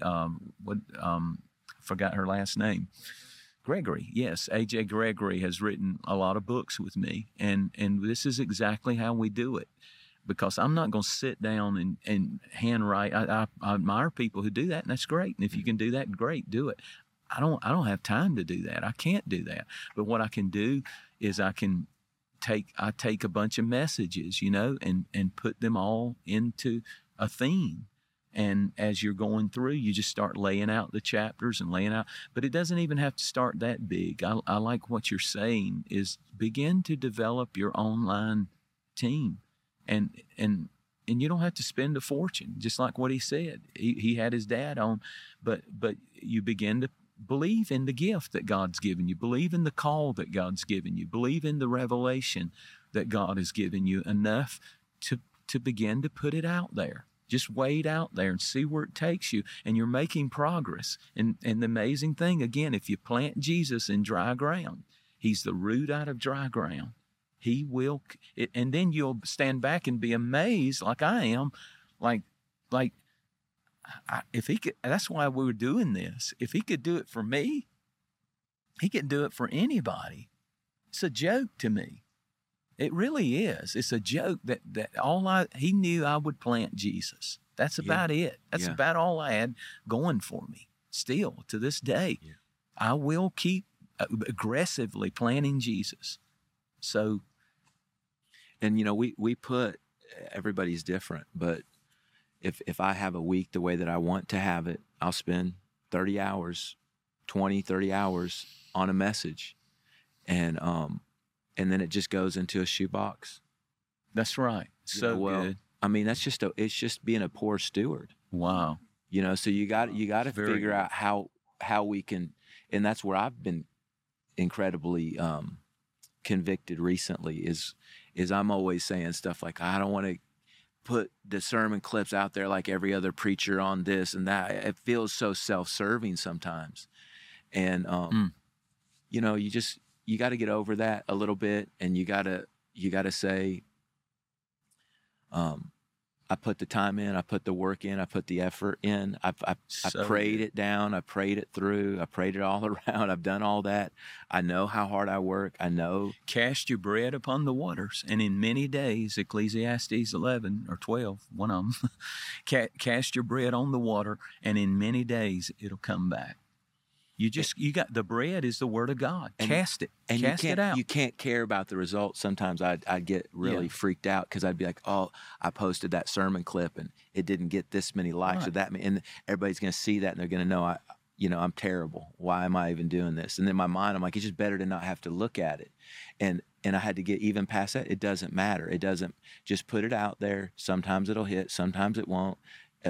forgot her last name. Gregory, yes. AJ Gregory has written a lot of books with me, and this is exactly how we do it, because I'm not going to sit down and handwrite. I admire people who do that, and that's great. And if you can do that, great, do it. I don't have time to do that. I can't do that. But what I can do is I take a bunch of messages, and put them all into a theme. And as you're going through, you just start laying out the chapters and laying out. But it doesn't even have to start that big. I like what you're saying is begin to develop your online team. And you don't have to spend a fortune, just like what he said. He had his dad on. But you begin to believe in the gift that God's given you. Believe in the call that God's given you. Believe in the revelation that God has given you enough to begin to put it out there. Just wade out there and see where it takes you, and you're making progress. And the amazing thing, again, if you plant Jesus in dry ground, he's the root out of dry ground. He will, and then you'll stand back and be amazed, like I am, if he could. That's why we were doing this. If he could do it for me, he could do it for anybody. It's a joke to me. It really is. It's a joke that he knew I would plant Jesus. That's about it. That's about all I had going for me. Still to this day, I will keep aggressively planting Jesus. So, and we put, everybody's different, but if I have a week the way that I want to have it, I'll spend 30 hours on a message, and then it just goes into a shoebox. That's right. So good. I mean, it's just being a poor steward. Wow. So you got to figure out how we can, and that's where I've been incredibly convicted recently is I'm always saying stuff like, I don't want to put the sermon clips out there like every other preacher on this and that. It feels so self-serving sometimes. And, you got to get over that a little bit, and you got to say, I put the time in, I put the work in, I put the effort in. I prayed it down, I prayed it through, I prayed it all around. I've done all that. I know how hard I work. I know. Cast your bread upon the waters, and in many days, Ecclesiastes 11 or 12, one of them, cast your bread on the water, and in many days it'll come back. You got the bread is the word of God. Cast it. And cast it out. You can't care about the results. Sometimes I'd get really freaked out because I'd be like, oh, I posted that sermon clip and it didn't get this many likes or that many. And everybody's going to see that and they're going to know, I'm terrible. Why am I even doing this? And in my mind, I'm like, it's just better to not have to look at it. And I had to get even past that. It doesn't matter. It doesn't, just put it out there. Sometimes it'll hit. Sometimes it won't.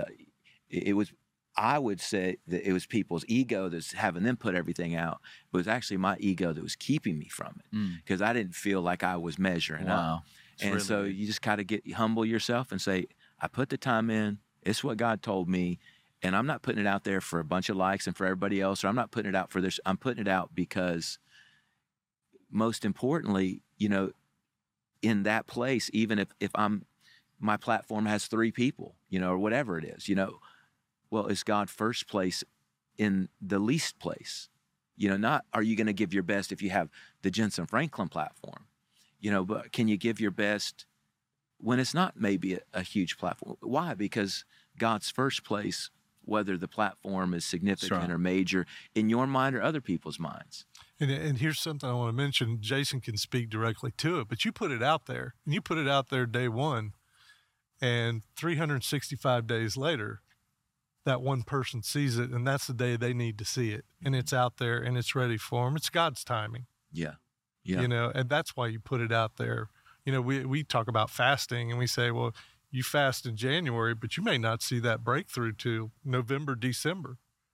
I would say that it was people's ego that's having them put everything out. It was actually my ego that was keeping me from it because I didn't feel like I was measuring up. And really so you just got to humble yourself and say, I put the time in. It's what God told me. And I'm not putting it out there for a bunch of likes and for everybody else, or I'm not putting it out for this. I'm putting it out because most importantly, in that place, even if my platform has 3 people, or whatever it is, well, is God first place in the least place? Not are you going to give your best if you have the Jensen Franklin platform, but can you give your best when it's not maybe a huge platform? Why? Because God's first place, whether the platform is significant or major in your mind or other people's minds. And here's something I want to mention. Jason can speak directly to it, but you put it out there, and you put it out there day one, and 365 days later, that one person sees it, and that's the day they need to see it. And it's out there, and it's ready for them. It's God's timing. Yeah. And that's why you put it out there. We talk about fasting, and we say, well, you fast in January, but you may not see that breakthrough till November, December.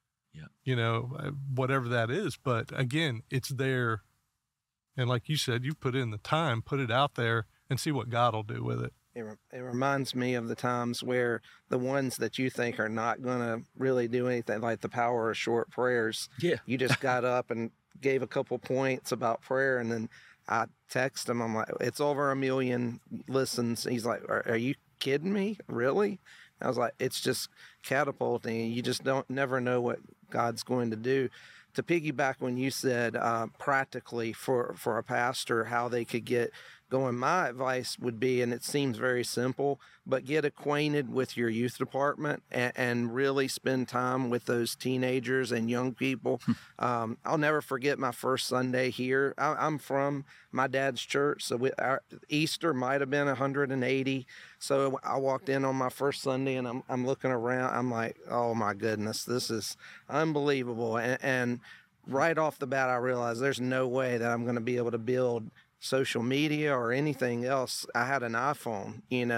Yeah. Whatever that is. But again, it's there. And like you said, you put in the time, put it out there, and see what God will do with it. It reminds me of the times where the ones that you think are not going to really do anything, like the power of short prayers. Yeah. You just got up and gave a couple points about prayer, and then I text him. I'm like, it's over 1 million listens. He's like, are you kidding me? Really? I was like, it's just catapulting. You just never know what God's going to do. To piggyback when you said practically for a pastor, how they could get going, my advice would be, and it seems very simple, but get acquainted with your youth department and really spend time with those teenagers and young people. I'll never forget my first Sunday here. I'm from my dad's church, so our Easter might have been 180. So I walked in on my first Sunday, and I'm looking around. I'm like, oh my goodness, this is unbelievable. And right off the bat, I realized there's no way that I'm going to be able to build social media or anything else. I had an iPhone,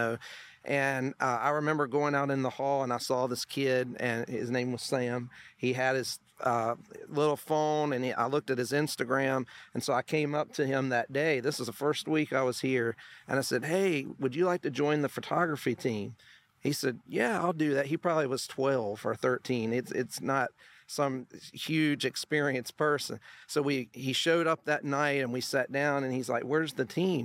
and I remember going out in the hall, and I saw this kid, and his name was Sam. He had his little phone, and I looked at his Instagram, and so I came up to him that day. This is the first week I was here, and I said, hey, would you like to join the photography team? He said, yeah, I'll do that. He probably was 12 or 13. It's not some huge experienced person. So he showed up that night, and we sat down, and he's like, where's the team?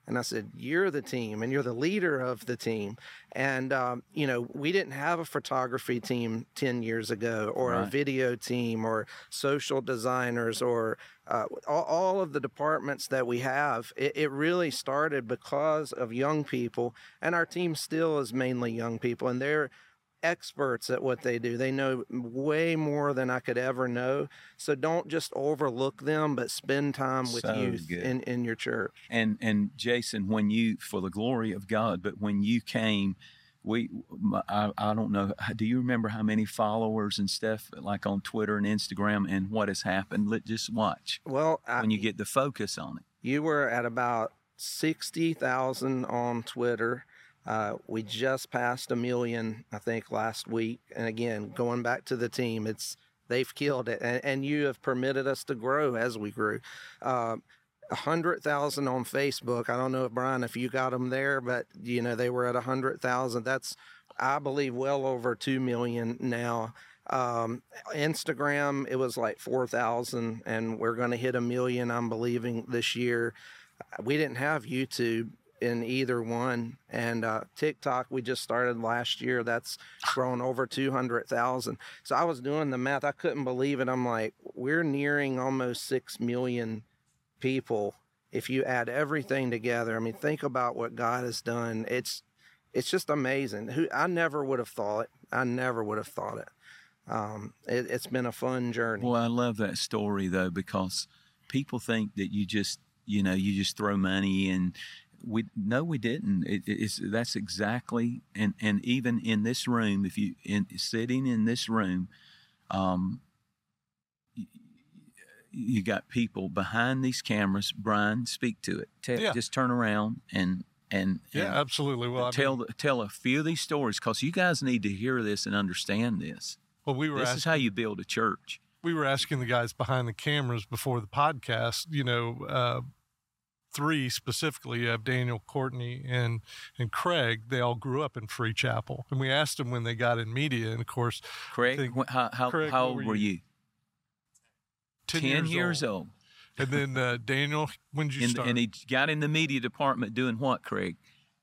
And I said, you're the team and you're the leader of the team. And, we didn't have a photography team 10 years ago, or a video team, or social designers, or all of the departments that we have. It really started because of young people, and our team still is mainly young people, and they're experts at what they do. They know way more than I could ever know. So don't just overlook them, but spend time with youth in your church. And Jason, when you, for the glory of God, but when you came, I don't know, do you remember how many followers and stuff like on Twitter and Instagram, and what has happened? Just watch. Well, when you get the focus on it. You were at about 60,000 on Twitter. We just passed 1 million, I think, last week. And again, going back to the team, they've killed it. And you have permitted us to grow as we grew. 100,000 on Facebook. I don't know, Brian, if you got them there, but they were at 100,000. That's, I believe, well over 2 million now. Instagram, it was like 4,000, and we're going to hit 1 million, I'm believing, this year. We didn't have YouTube in either one, and TikTok, we just started last year. That's grown over 200,000. So I was doing the math. I couldn't believe it. I'm like, we're nearing almost 6 million people if you add everything together. I mean, think about what God has done. It's just amazing. I never would have thought it. It's been a fun journey. Well, I love that story though, because people think that you just throw money in. We didn't. That's exactly, and even in this room, if you sitting in this room, you got people behind these cameras. Brian, speak to it. Just turn around and absolutely. Well, tell a few of these stories, because you guys need to hear this and understand this. Well, this is how you build a church. We were asking the guys behind the cameras before the podcast, 3 specifically, you have Daniel, Courtney, and Craig. They all grew up in Free Chapel. And we asked them when they got in media. And, of course, Craig, how old were you? 10 years old. And then Daniel, when did you start? And he got in the media department doing what, Craig?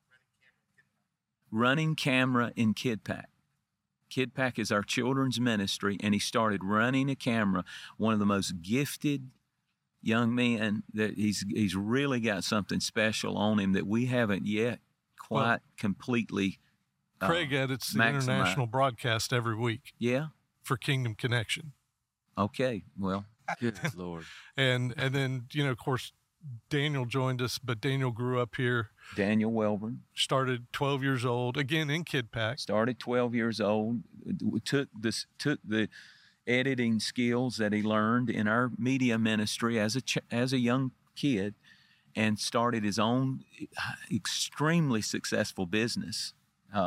Running camera in Kid Pack. Kid Pack is our children's ministry, and he started running a camera. One of the most gifted young men, that he's really got something special on him that we haven't yet quite completely Craig edits the international broadcast every week. Yeah. For Kingdom Connection. Okay. Well, good Lord. And then, of course, Daniel joined us, but Daniel grew up here. Daniel Welborn. Started 12 years old, again in Kid Pack. Started 12 years old. Took the editing skills that he learned in our media ministry as a young kid, and started his own extremely successful business,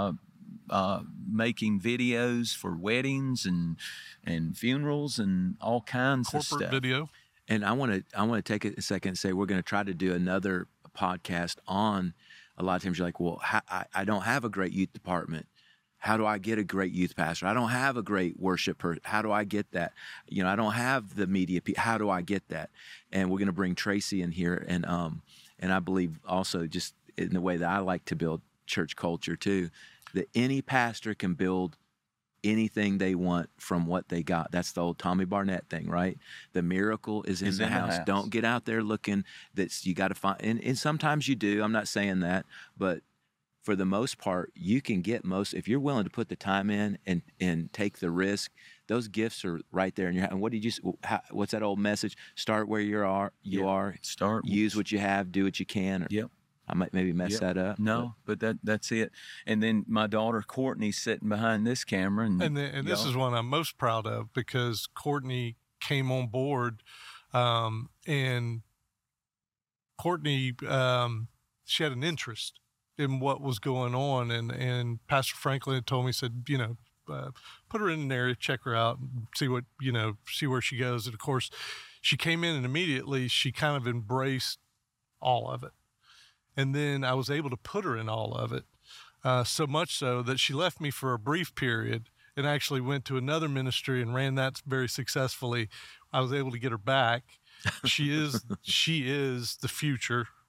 making videos for weddings and funerals and all kinds of stuff. Corporate video. And I want to take a second and say we're going to try to do another podcast on. A lot of times you're like, well, I don't have a great youth department. How do I get a great youth pastor? I don't have a great worship person. How do I get that? I don't have the media. How do I get that? And we're going to bring Tracy in here, and I believe also, just in the way that I like to build church culture too, that any pastor can build anything they want from what they got. That's the old Tommy Barnett thing, right? The miracle is in the house. Don't get out there looking. You got to find, and sometimes you do. I'm not saying that, but for the most part, you can get if you're willing to put the time in and take the risk. Those gifts are right there in your hand. And what's that old message? Start where you are. Start. Use what you have. Do what you can. Yep. I might maybe mess that up. No, but that's it. And then my daughter Courtney's sitting behind this camera, and this is one I'm most proud of, because Courtney came on board, and Courtney she had an interest in what was going on, and Pastor Franklin had told me, said, put her in an area, check her out, and see where she goes. And of course, she came in, and immediately she kind of embraced all of it. And then I was able to put her in all of it, so much so that she left me for a brief period and actually went to another ministry and ran that very successfully. I was able to get her back. She is the future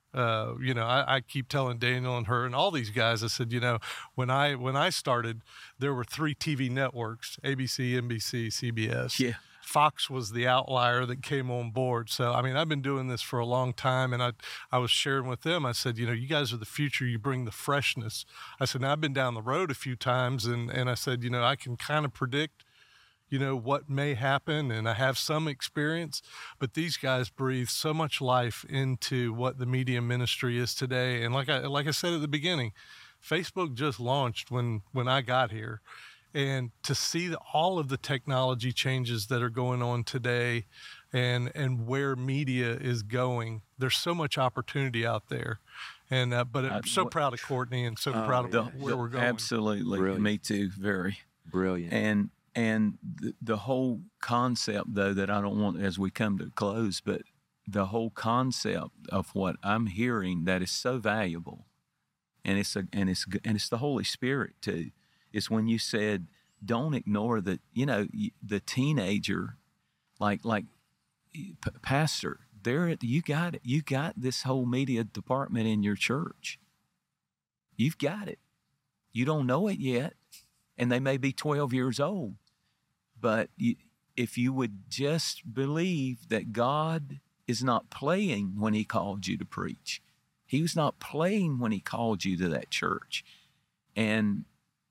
I keep telling Daniel and her and all these guys, I said, when I started, there were 3 TV networks, ABC, NBC, CBS. Yeah. Fox was the outlier that came on board. So, I mean, I've been doing this for a long time, and I was sharing with them. I said, you guys are the future. You bring the freshness. I said, now I've been down the road a few times, and I said, I can kind of predict, what may happen, and I have some experience, but these guys breathe so much life into what the media ministry is today. And like I said at the beginning, Facebook just launched when I got here. And to see all of the technology changes that are going on today and where media is going, there's so much opportunity out there. And but I'm so proud of Courtney and so proud of where we're going. Absolutely. Brilliant. Me too. Very. Brilliant. And the whole concept, though, that I don't want as we come to close, but the whole concept of what I'm hearing that is so valuable, and it's the Holy Spirit too. It's when you said, don't ignore the teenager, like pastor. You got it. You got this whole media department in your church. You've got it. You don't know it yet, and they may be 12 years old. But if you would just believe that God is not playing when he called you to preach. He was not playing when he called you to that church. And,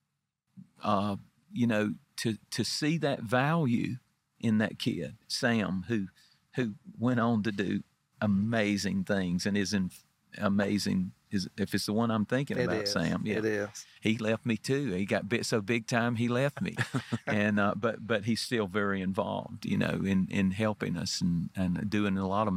to see that value in that kid, Sam, who went on to do amazing things and is amazing. If it's the one I'm thinking about, Sam, yeah, it is. He left me too. He got bit so big time he left me, and but he's still very involved, in helping us and doing a lot of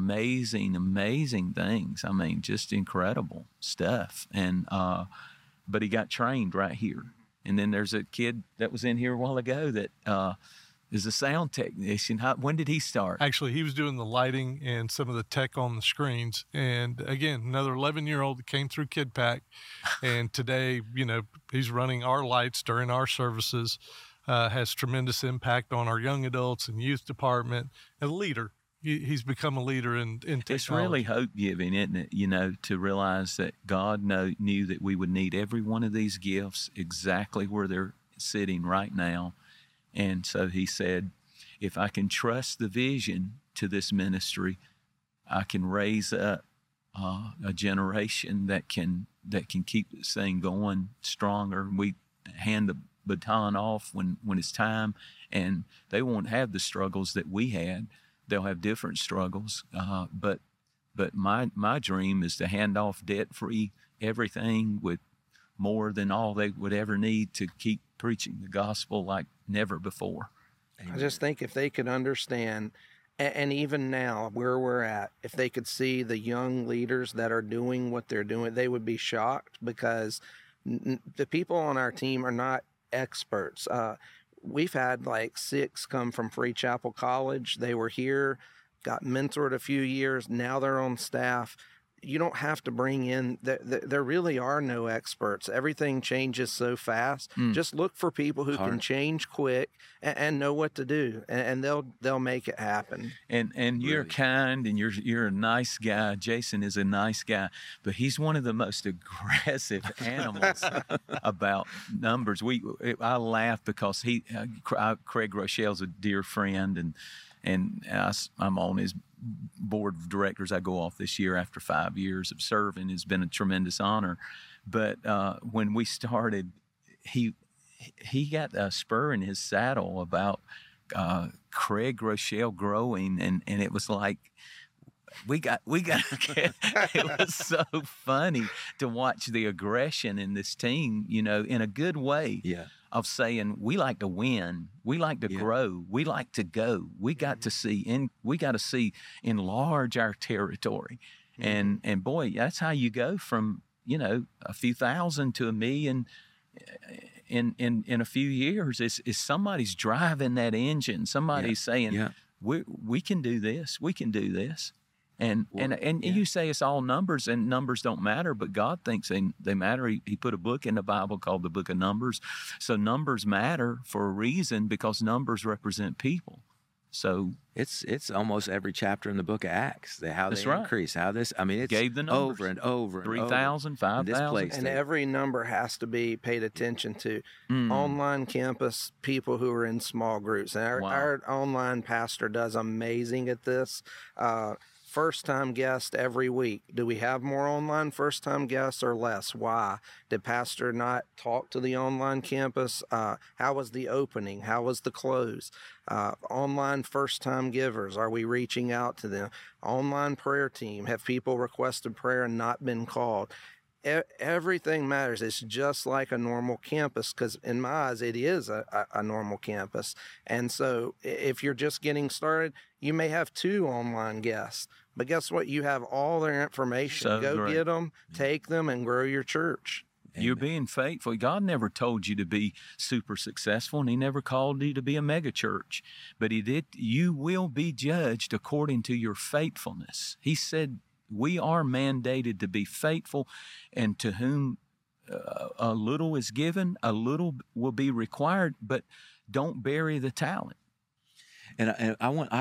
amazing things. I mean, just incredible stuff. And but he got trained right here. And then there's a kid that was in here a while ago that is a sound technician. When did he start? Actually, he was doing the lighting and some of the tech on the screens. And again, another 11-year-old that came through Kid Pack. And today, he's running our lights during our services, has tremendous impact on our young adults and youth department. A leader. He's become a leader in technology. It's really hope-giving, isn't it, to realize that God knew that we would need every one of these gifts exactly where they're sitting right now. And so he said, if I can trust the vision to this ministry, I can raise up a generation that can keep this thing going stronger. We hand the baton off when it's time, and they won't have the struggles that we had. They'll have different struggles, but my dream is to hand off debt-free everything with more than all they would ever need to keep preaching the gospel like never before. I just think if they could understand, and even now where we're at, if they could see the young leaders that are doing what they're doing, they would be shocked, because the people on our team are not experts. We've had like 6 come from Free Chapel College. They were here, got mentored a few years. Now they're on staff. You don't have to bring in, there really are no experts. Everything changes so fast. Just look for people who can change quick and know what to do, and they'll make it happen. And you're kind, and you're a nice guy. Jason is a nice guy, but he's one of the most aggressive animals about numbers. I laugh because Craig Rochelle's a dear friend, and I'm on his board of directors. I go off this year after 5 years of serving. It's been a tremendous honor. But when we started, he got a spur in his saddle about Craig Rochelle growing, and it was like we got it was so funny to watch the aggression in this team, in a good way. Yeah. Of saying, we like to win, we like to grow, we like to go, we got to see enlarge our territory, and boy, that's how you go from a few thousand to 1 million in a few years. Is somebody's driving that engine? Somebody's saying, we can do this, we can do this. And you say it's all numbers, and numbers don't matter, but God thinks they matter. He put a book in the Bible called the Book of Numbers. So numbers matter for a reason, because numbers represent people. So it's almost every chapter in the book of Acts, how they increase, how this, I mean, it's gave the numbers. over and over 3,000, 5,000. And every number has to be paid attention to. Online campus, people who are in small groups. And our online pastor does amazing at this. First-time guest every week. Do we have more online first-time guests or less? Why? Did pastor not talk to the online campus? How was the opening? How was the close? Online first-time givers, are we reaching out to them? Online prayer team, have people requested prayer and not been called? Everything matters. It's just like a normal campus, because in my eyes, it is a normal campus. And so if you're just getting started, you may have 2 online guests. But guess what? You have all their information. So go great. get them, take them, and grow your church. You're being faithful. God never told you to be super successful, and He never called you to be a mega church. But He did. You will be judged according to your faithfulness. He said, we are mandated to be faithful, and to whom a little is given, a little will be required, but don't bury the talent. And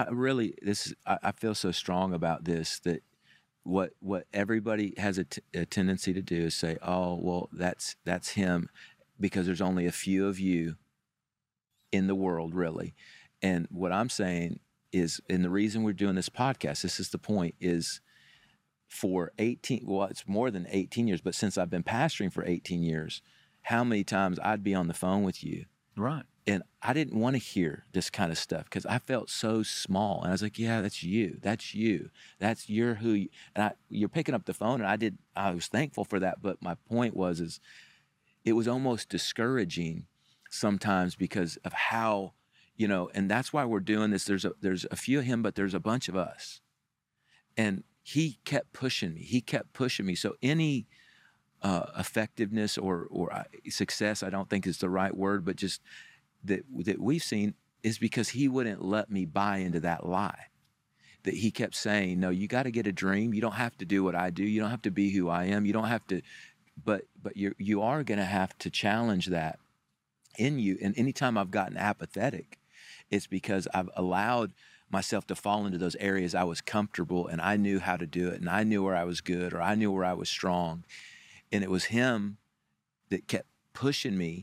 I feel so strong about this, that what everybody has a tendency to do is say, oh, well, that's him, because there's only a few of you in the world, really. And what I'm saying is, and the reason we're doing this podcast, this is the point, is for it's more than 18 years, but since I've been pastoring for 18 years, how many times I'd be on the phone with you. Right. And I didn't want to hear this kind of stuff because I felt so small. And I was like, yeah, that's you. That's you. You're who you, and you're picking up the phone. And I was thankful for that. But my point is it was almost discouraging sometimes because of how, and that's why we're doing this. There's a few of him, but there's a bunch of us. And he kept pushing me. So any effectiveness or success, I don't think is the right word, but just that we've seen is because he wouldn't let me buy into that lie. That he kept saying, no, you got to get a dream. You don't have to do what I do. You don't have to be who I am. You don't have to, but you are going to have to challenge that in you. And anytime I've gotten apathetic, it's because I've allowed myself to fall into those areas I was comfortable and I knew how to do it and I knew where I was good or I knew where I was strong. And it was him that kept pushing me.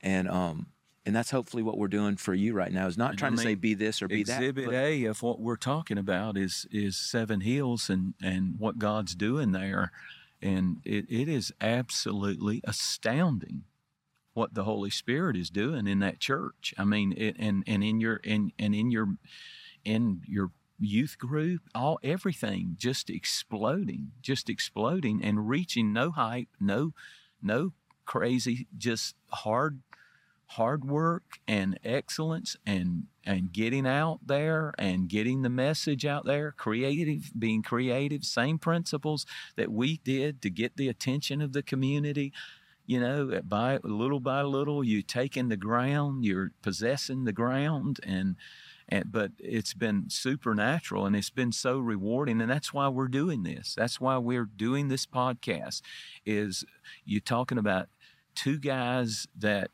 And that's hopefully what we're doing for you right now, is not trying to say be this or be that. Exhibit A of what we're talking about is Seven Hills and what God's doing there. And it is absolutely astounding what the Holy Spirit is doing in that church. I mean, in your youth group, everything just exploding and reaching no hype, no crazy, just hard work and excellence and getting out there and getting the message out there, being creative, same principles that we did to get the attention of the community. By little, you taking the ground, you're possessing the ground, but it's been supernatural and it's been so rewarding. And that's why we're doing this. That's why we're doing this podcast, is you're talking about 2 guys that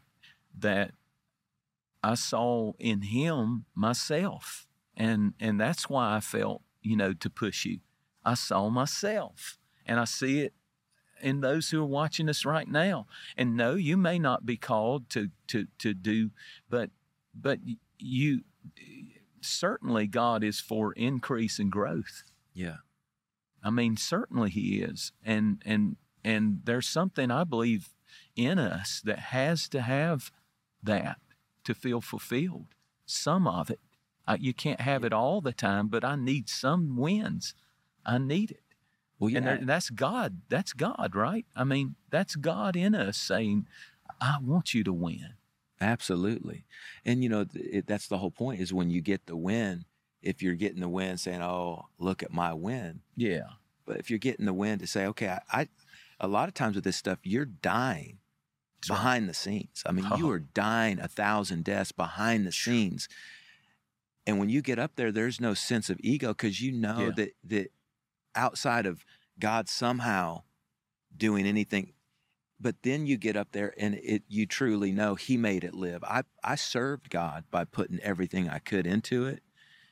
I saw in him myself. And that's why I felt, to push you. I saw myself, and I see it in those who are watching us right now. And no, you may not be called to do, but you certainly, God is for increase and growth. Yeah. I mean, certainly He is. And there's something I believe in us that has to have that to feel fulfilled. Some of it. You can't have it all the time, but I need some wins. I need it. Well, yeah. And that's God. That's God, right? I mean, that's God in us saying, I want you to win. Absolutely. And, that's the whole point, is when you get the win, if you're getting the win saying, oh, look at my win. Yeah. But if you're getting the win to say, okay, a lot of times with this stuff, you're dying behind the scenes. I mean, you are dying 1,000 deaths behind the scenes. And when you get up there, there's no sense of ego, because that outside of God somehow doing anything, but then you get up there and you truly know He made it live. I served God by putting everything I could into it.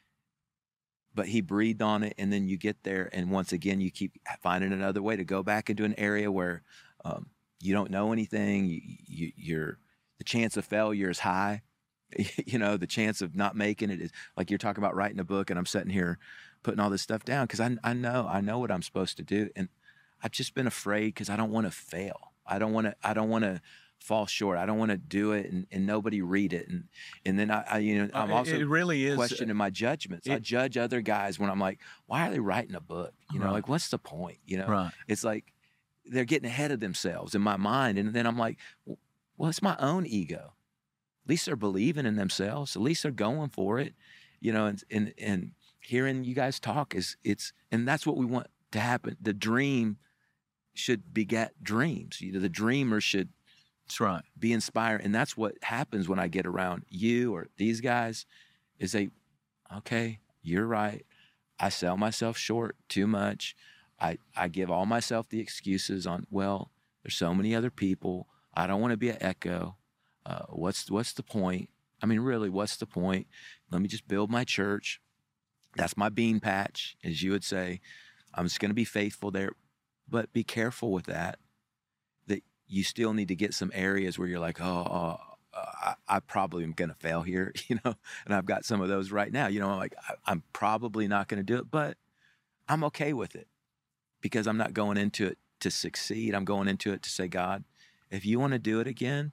but he breathed on it, and then you get there, and once again you keep finding another way to go back into an area where you don't know anything. You're the chance of failure is high. You know, the chance of not making it is, like you're talking about writing a book, and I'm sitting here putting all this stuff down because I know what I'm supposed to do, and I've just been afraid because I don't want to fail. I don't want to fall short. I don't want to do it and nobody read it, and then I'm also it really is questioning my judgments. I judge other guys when I'm like, why are they writing a book? You know, like what's the point? You know, it's like they're getting ahead of themselves in my mind, and then I'm like, well, it's my own ego. At least they're believing in themselves. At least they're going for it, you know. And hearing you guys talk and that's what we want to happen. The dream should beget dreams. You know, the dreamer should. That's right. Be inspired, and that's what happens when I get around you or these guys. Is okay, you're right. I sell myself short too much. I give all myself the excuses on. Well, there's so many other people. I don't want to be an echo. What's the point? I mean, really, what's the point? Let me just build my church. That's my bean patch, as you would say. I'm just going to be faithful there, but be careful with that. That you still need to get some areas where you're like, I probably am going to fail here, you know. And I've got some of those right now. You know, I'm like, I'm probably not going to do it, but I'm okay with it because I'm not going into it to succeed. I'm going into it to say, God, if you want to do it again.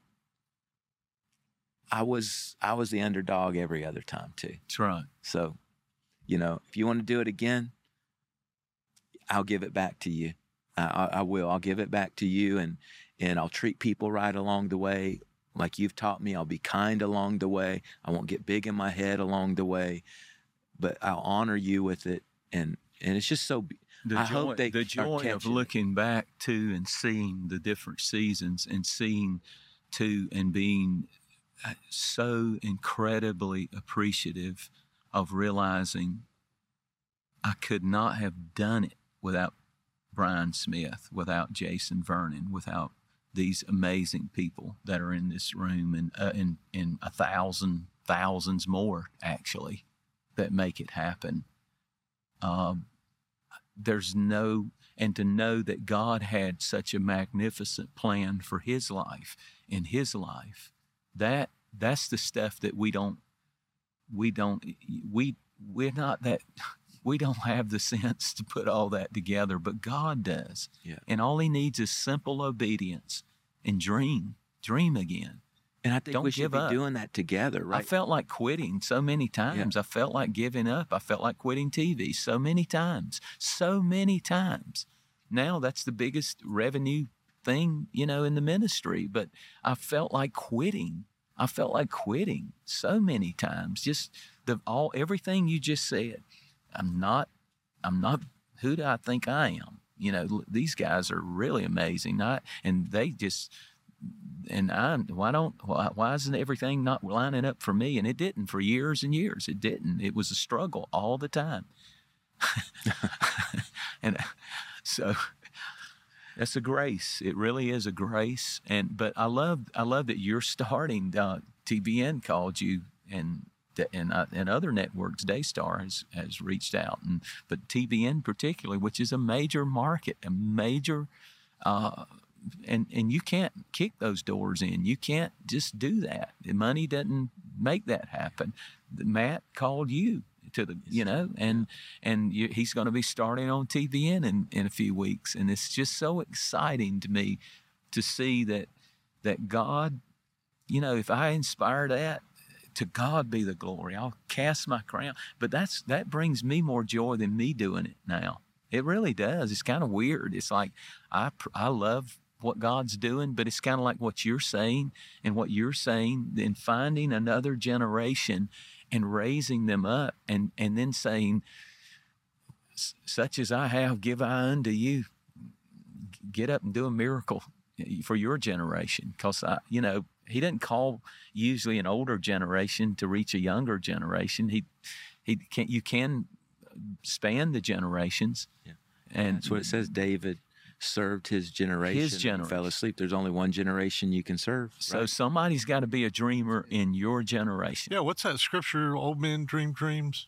I was the underdog every other time too. That's right. So, you know, if you want to do it again, I'll give it back to you. I will. I'll give it back to you, and I'll treat people right along the way, like you've taught me. I'll be kind along the way. I won't get big in my head along the way, but I'll honor you with it. And it's just so. The joy of looking back to and seeing the different seasons and seeing to and being so incredibly appreciative of realizing I could not have done it without Brian Smith, without Jason Vernon, without these amazing people that are in this room, and thousands more actually that make it happen. And to know that God had such a magnificent plan for his life, in his life, that's the stuff that we don't have the sense to put all that together, but God does. Yeah. And all he needs is simple obedience and dream again. And I think we should be doing that together, right? I felt like quitting so many times. Yeah. I felt like giving up. I felt like quitting TV so many times. Now that's the biggest revenue thing, you know, in the ministry. But I felt like quitting. So many times. Just everything you just said. I'm not who do I think I am? You know, these guys are really amazing. Why isn't everything not lining up for me? And it didn't for years and years. It didn't. It was a struggle all the time. And so that's a grace. It really is a grace. But I love that you're starting. TBN called you, and other networks. Daystar has reached out, but TBN particularly, which is a major market, and you can't kick those doors in. You can't just do that. The money doesn't make that happen. Matt called you to the, you know, and he's going to be starting on TBN in a few weeks, and it's just so exciting to me to see that God, you know, if I inspire that, to God be the glory. I'll cast my crown. But that brings me more joy than me doing it now. It really does. It's kind of weird. It's like I love what God's doing, but it's kind of like what you're saying and then finding another generation and raising them up and then saying, such as I have, give I unto you. Get up and do a miracle for your generation. Because, you know, he doesn't call usually an older generation to reach a younger generation. You can span the generations. Yeah. And that's what it says. David served his generation. And fell asleep. There's only one generation you can serve. So right? Somebody's got to be a dreamer in your generation. Yeah. What's that scripture? Old men dream dreams.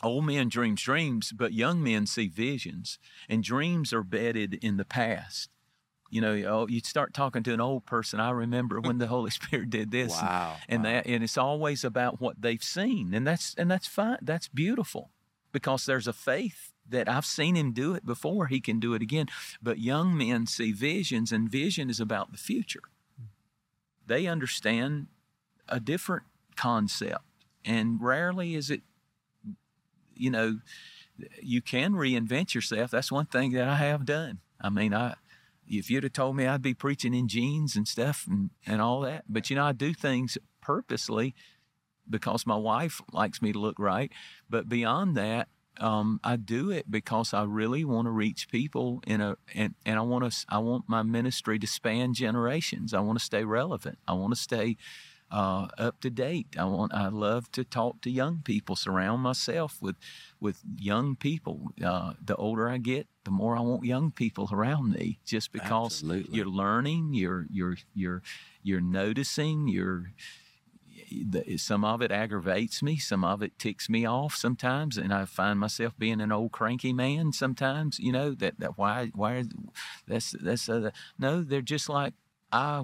old men dream dreams, but young men see visions, and dreams are bedded in the past. You know, you start talking to an old person. I remember when the Holy Spirit did this, wow, and it's always about what they've seen, and that's fine. That's beautiful, because there's a faith that I've seen him do it before. He can do it again. But young men see visions, and vision is about the future. They understand a different concept, and rarely is it. You know, you can reinvent yourself. That's one thing that I have done. I mean, if you'd have told me I'd be preaching in jeans and stuff and all that, but I do things purposely because my wife likes me to look right. But beyond that, I do it because I really want to reach people and I want my ministry to span generations. I want to stay relevant. I want to stay up to date. I love to talk to young people, surround myself with young people. The older I get, the more I want young people around me, just because Absolutely. You're learning, you're noticing, some of it aggravates me, some of it ticks me off sometimes, and I find myself being an old cranky man sometimes. No, they're just like I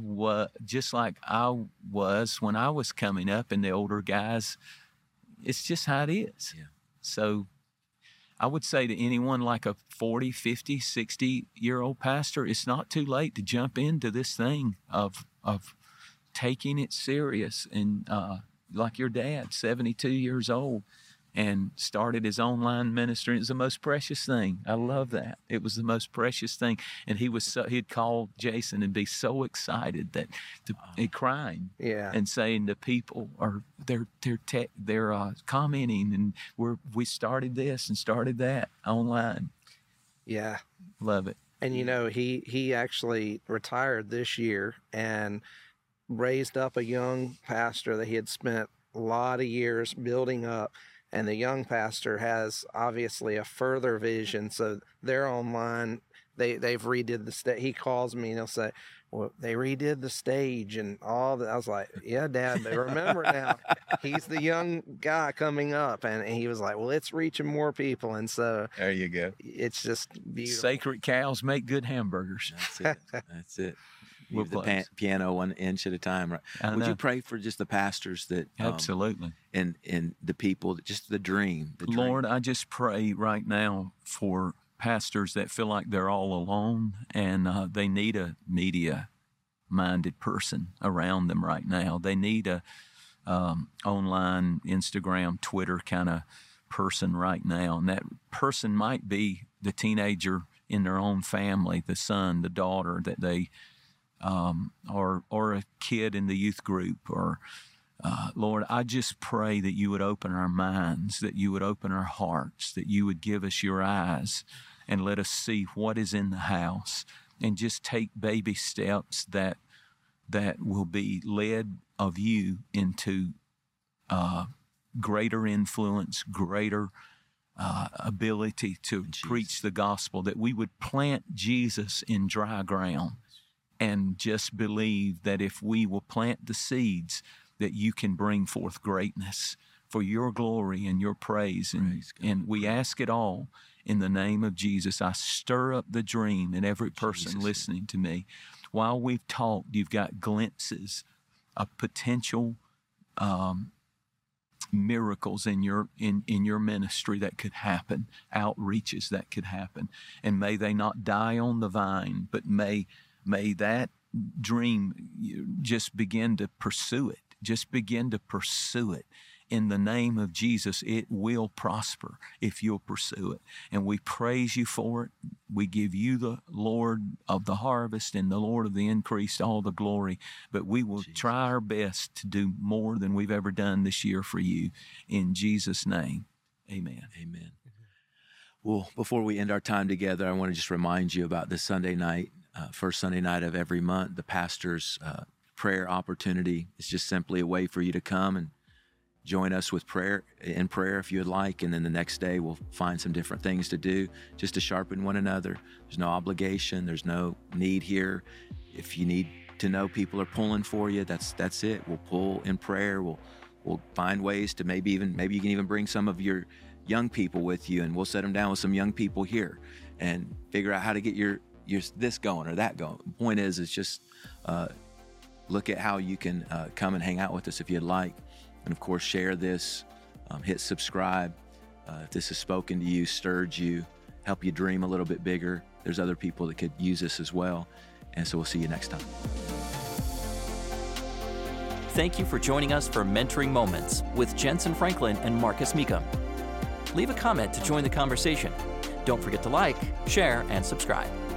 was when I was coming up, and the older guys, it's just how it is. Yeah. So I would say to anyone like a 40, 50, 60-year-old pastor, it's not too late to jump into this thing of taking it serious. And like your dad, 72 years old, and started his online ministry. It was the most precious thing. I love that. It was the most precious thing. And he'd call Jason and be so excited that crying, and saying to people, or they're commenting, and we started this and started that online. Yeah, love it. And he actually retired this year and raised up a young pastor that he had spent a lot of years building up. And the young pastor has obviously a further vision. So they're online. They've redid the stage. He calls me and he'll say, well, they redid the stage and all that. I was like, yeah, Dad, but remember now, he's the young guy coming up. And he was like, well, it's reaching more people. And so there you go. It's just beautiful. Sacred cows make good hamburgers. That's it. Move the piano 1 inch at a time, right? Would you pray for just the pastors that absolutely and the people, just the dream? Lord, I just pray right now for pastors that feel like they're all alone, and they need a media-minded person around them right now. They need a online, Instagram, Twitter kind of person right now, and that person might be the teenager in their own family, the son, the daughter that they. Or a kid in the youth group, or Lord, I just pray that you would open our minds, that you would open our hearts, that you would give us your eyes and let us see what is in the house, and just take baby steps that will be led of you into greater influence, greater ability to preach the gospel, that we would plant Jesus in dry ground. And just believe that if we will plant the seeds, that you can bring forth greatness for your glory and your praise. And we ask it all in the name of Jesus. I stir up the dream in every person listening to me. While we've talked, you've got glimpses of potential miracles in your ministry that could happen, outreaches that could happen. And may they not die on the vine, but may that dream just begin to pursue it. Just begin to pursue it. In the name of Jesus, it will prosper if you'll pursue it. And we praise you for it. We give you, the Lord of the harvest and the Lord of the increase, all the glory. But we will try our best to do more than we've ever done this year for you. In Jesus' name, amen. Amen. Well, before we end our time together, I want to just remind you about this Sunday night. First Sunday night of every month, the pastor's prayer opportunity is just simply a way for you to come and join us with prayer if you would like. And then the next day we'll find some different things to do just to sharpen one another. There's no obligation. There's no need here. If you need to know people are pulling for you, that's it. We'll pull in prayer. We'll find ways to maybe you can even bring some of your young people with you, and we'll set them down with some young people here and figure out how to get your this going or that going. The point is, it's just look at how you can come and hang out with us if you'd like. And of course, share this, hit subscribe. If this has spoken to you, stirred you, help you dream a little bit bigger, there's other people that could use this as well. And so we'll see you next time. Thank you for joining us for Mentoring Moments with Jensen Franklin and Marcus Mecum. Leave a comment to join the conversation. Don't forget to like, share, and subscribe.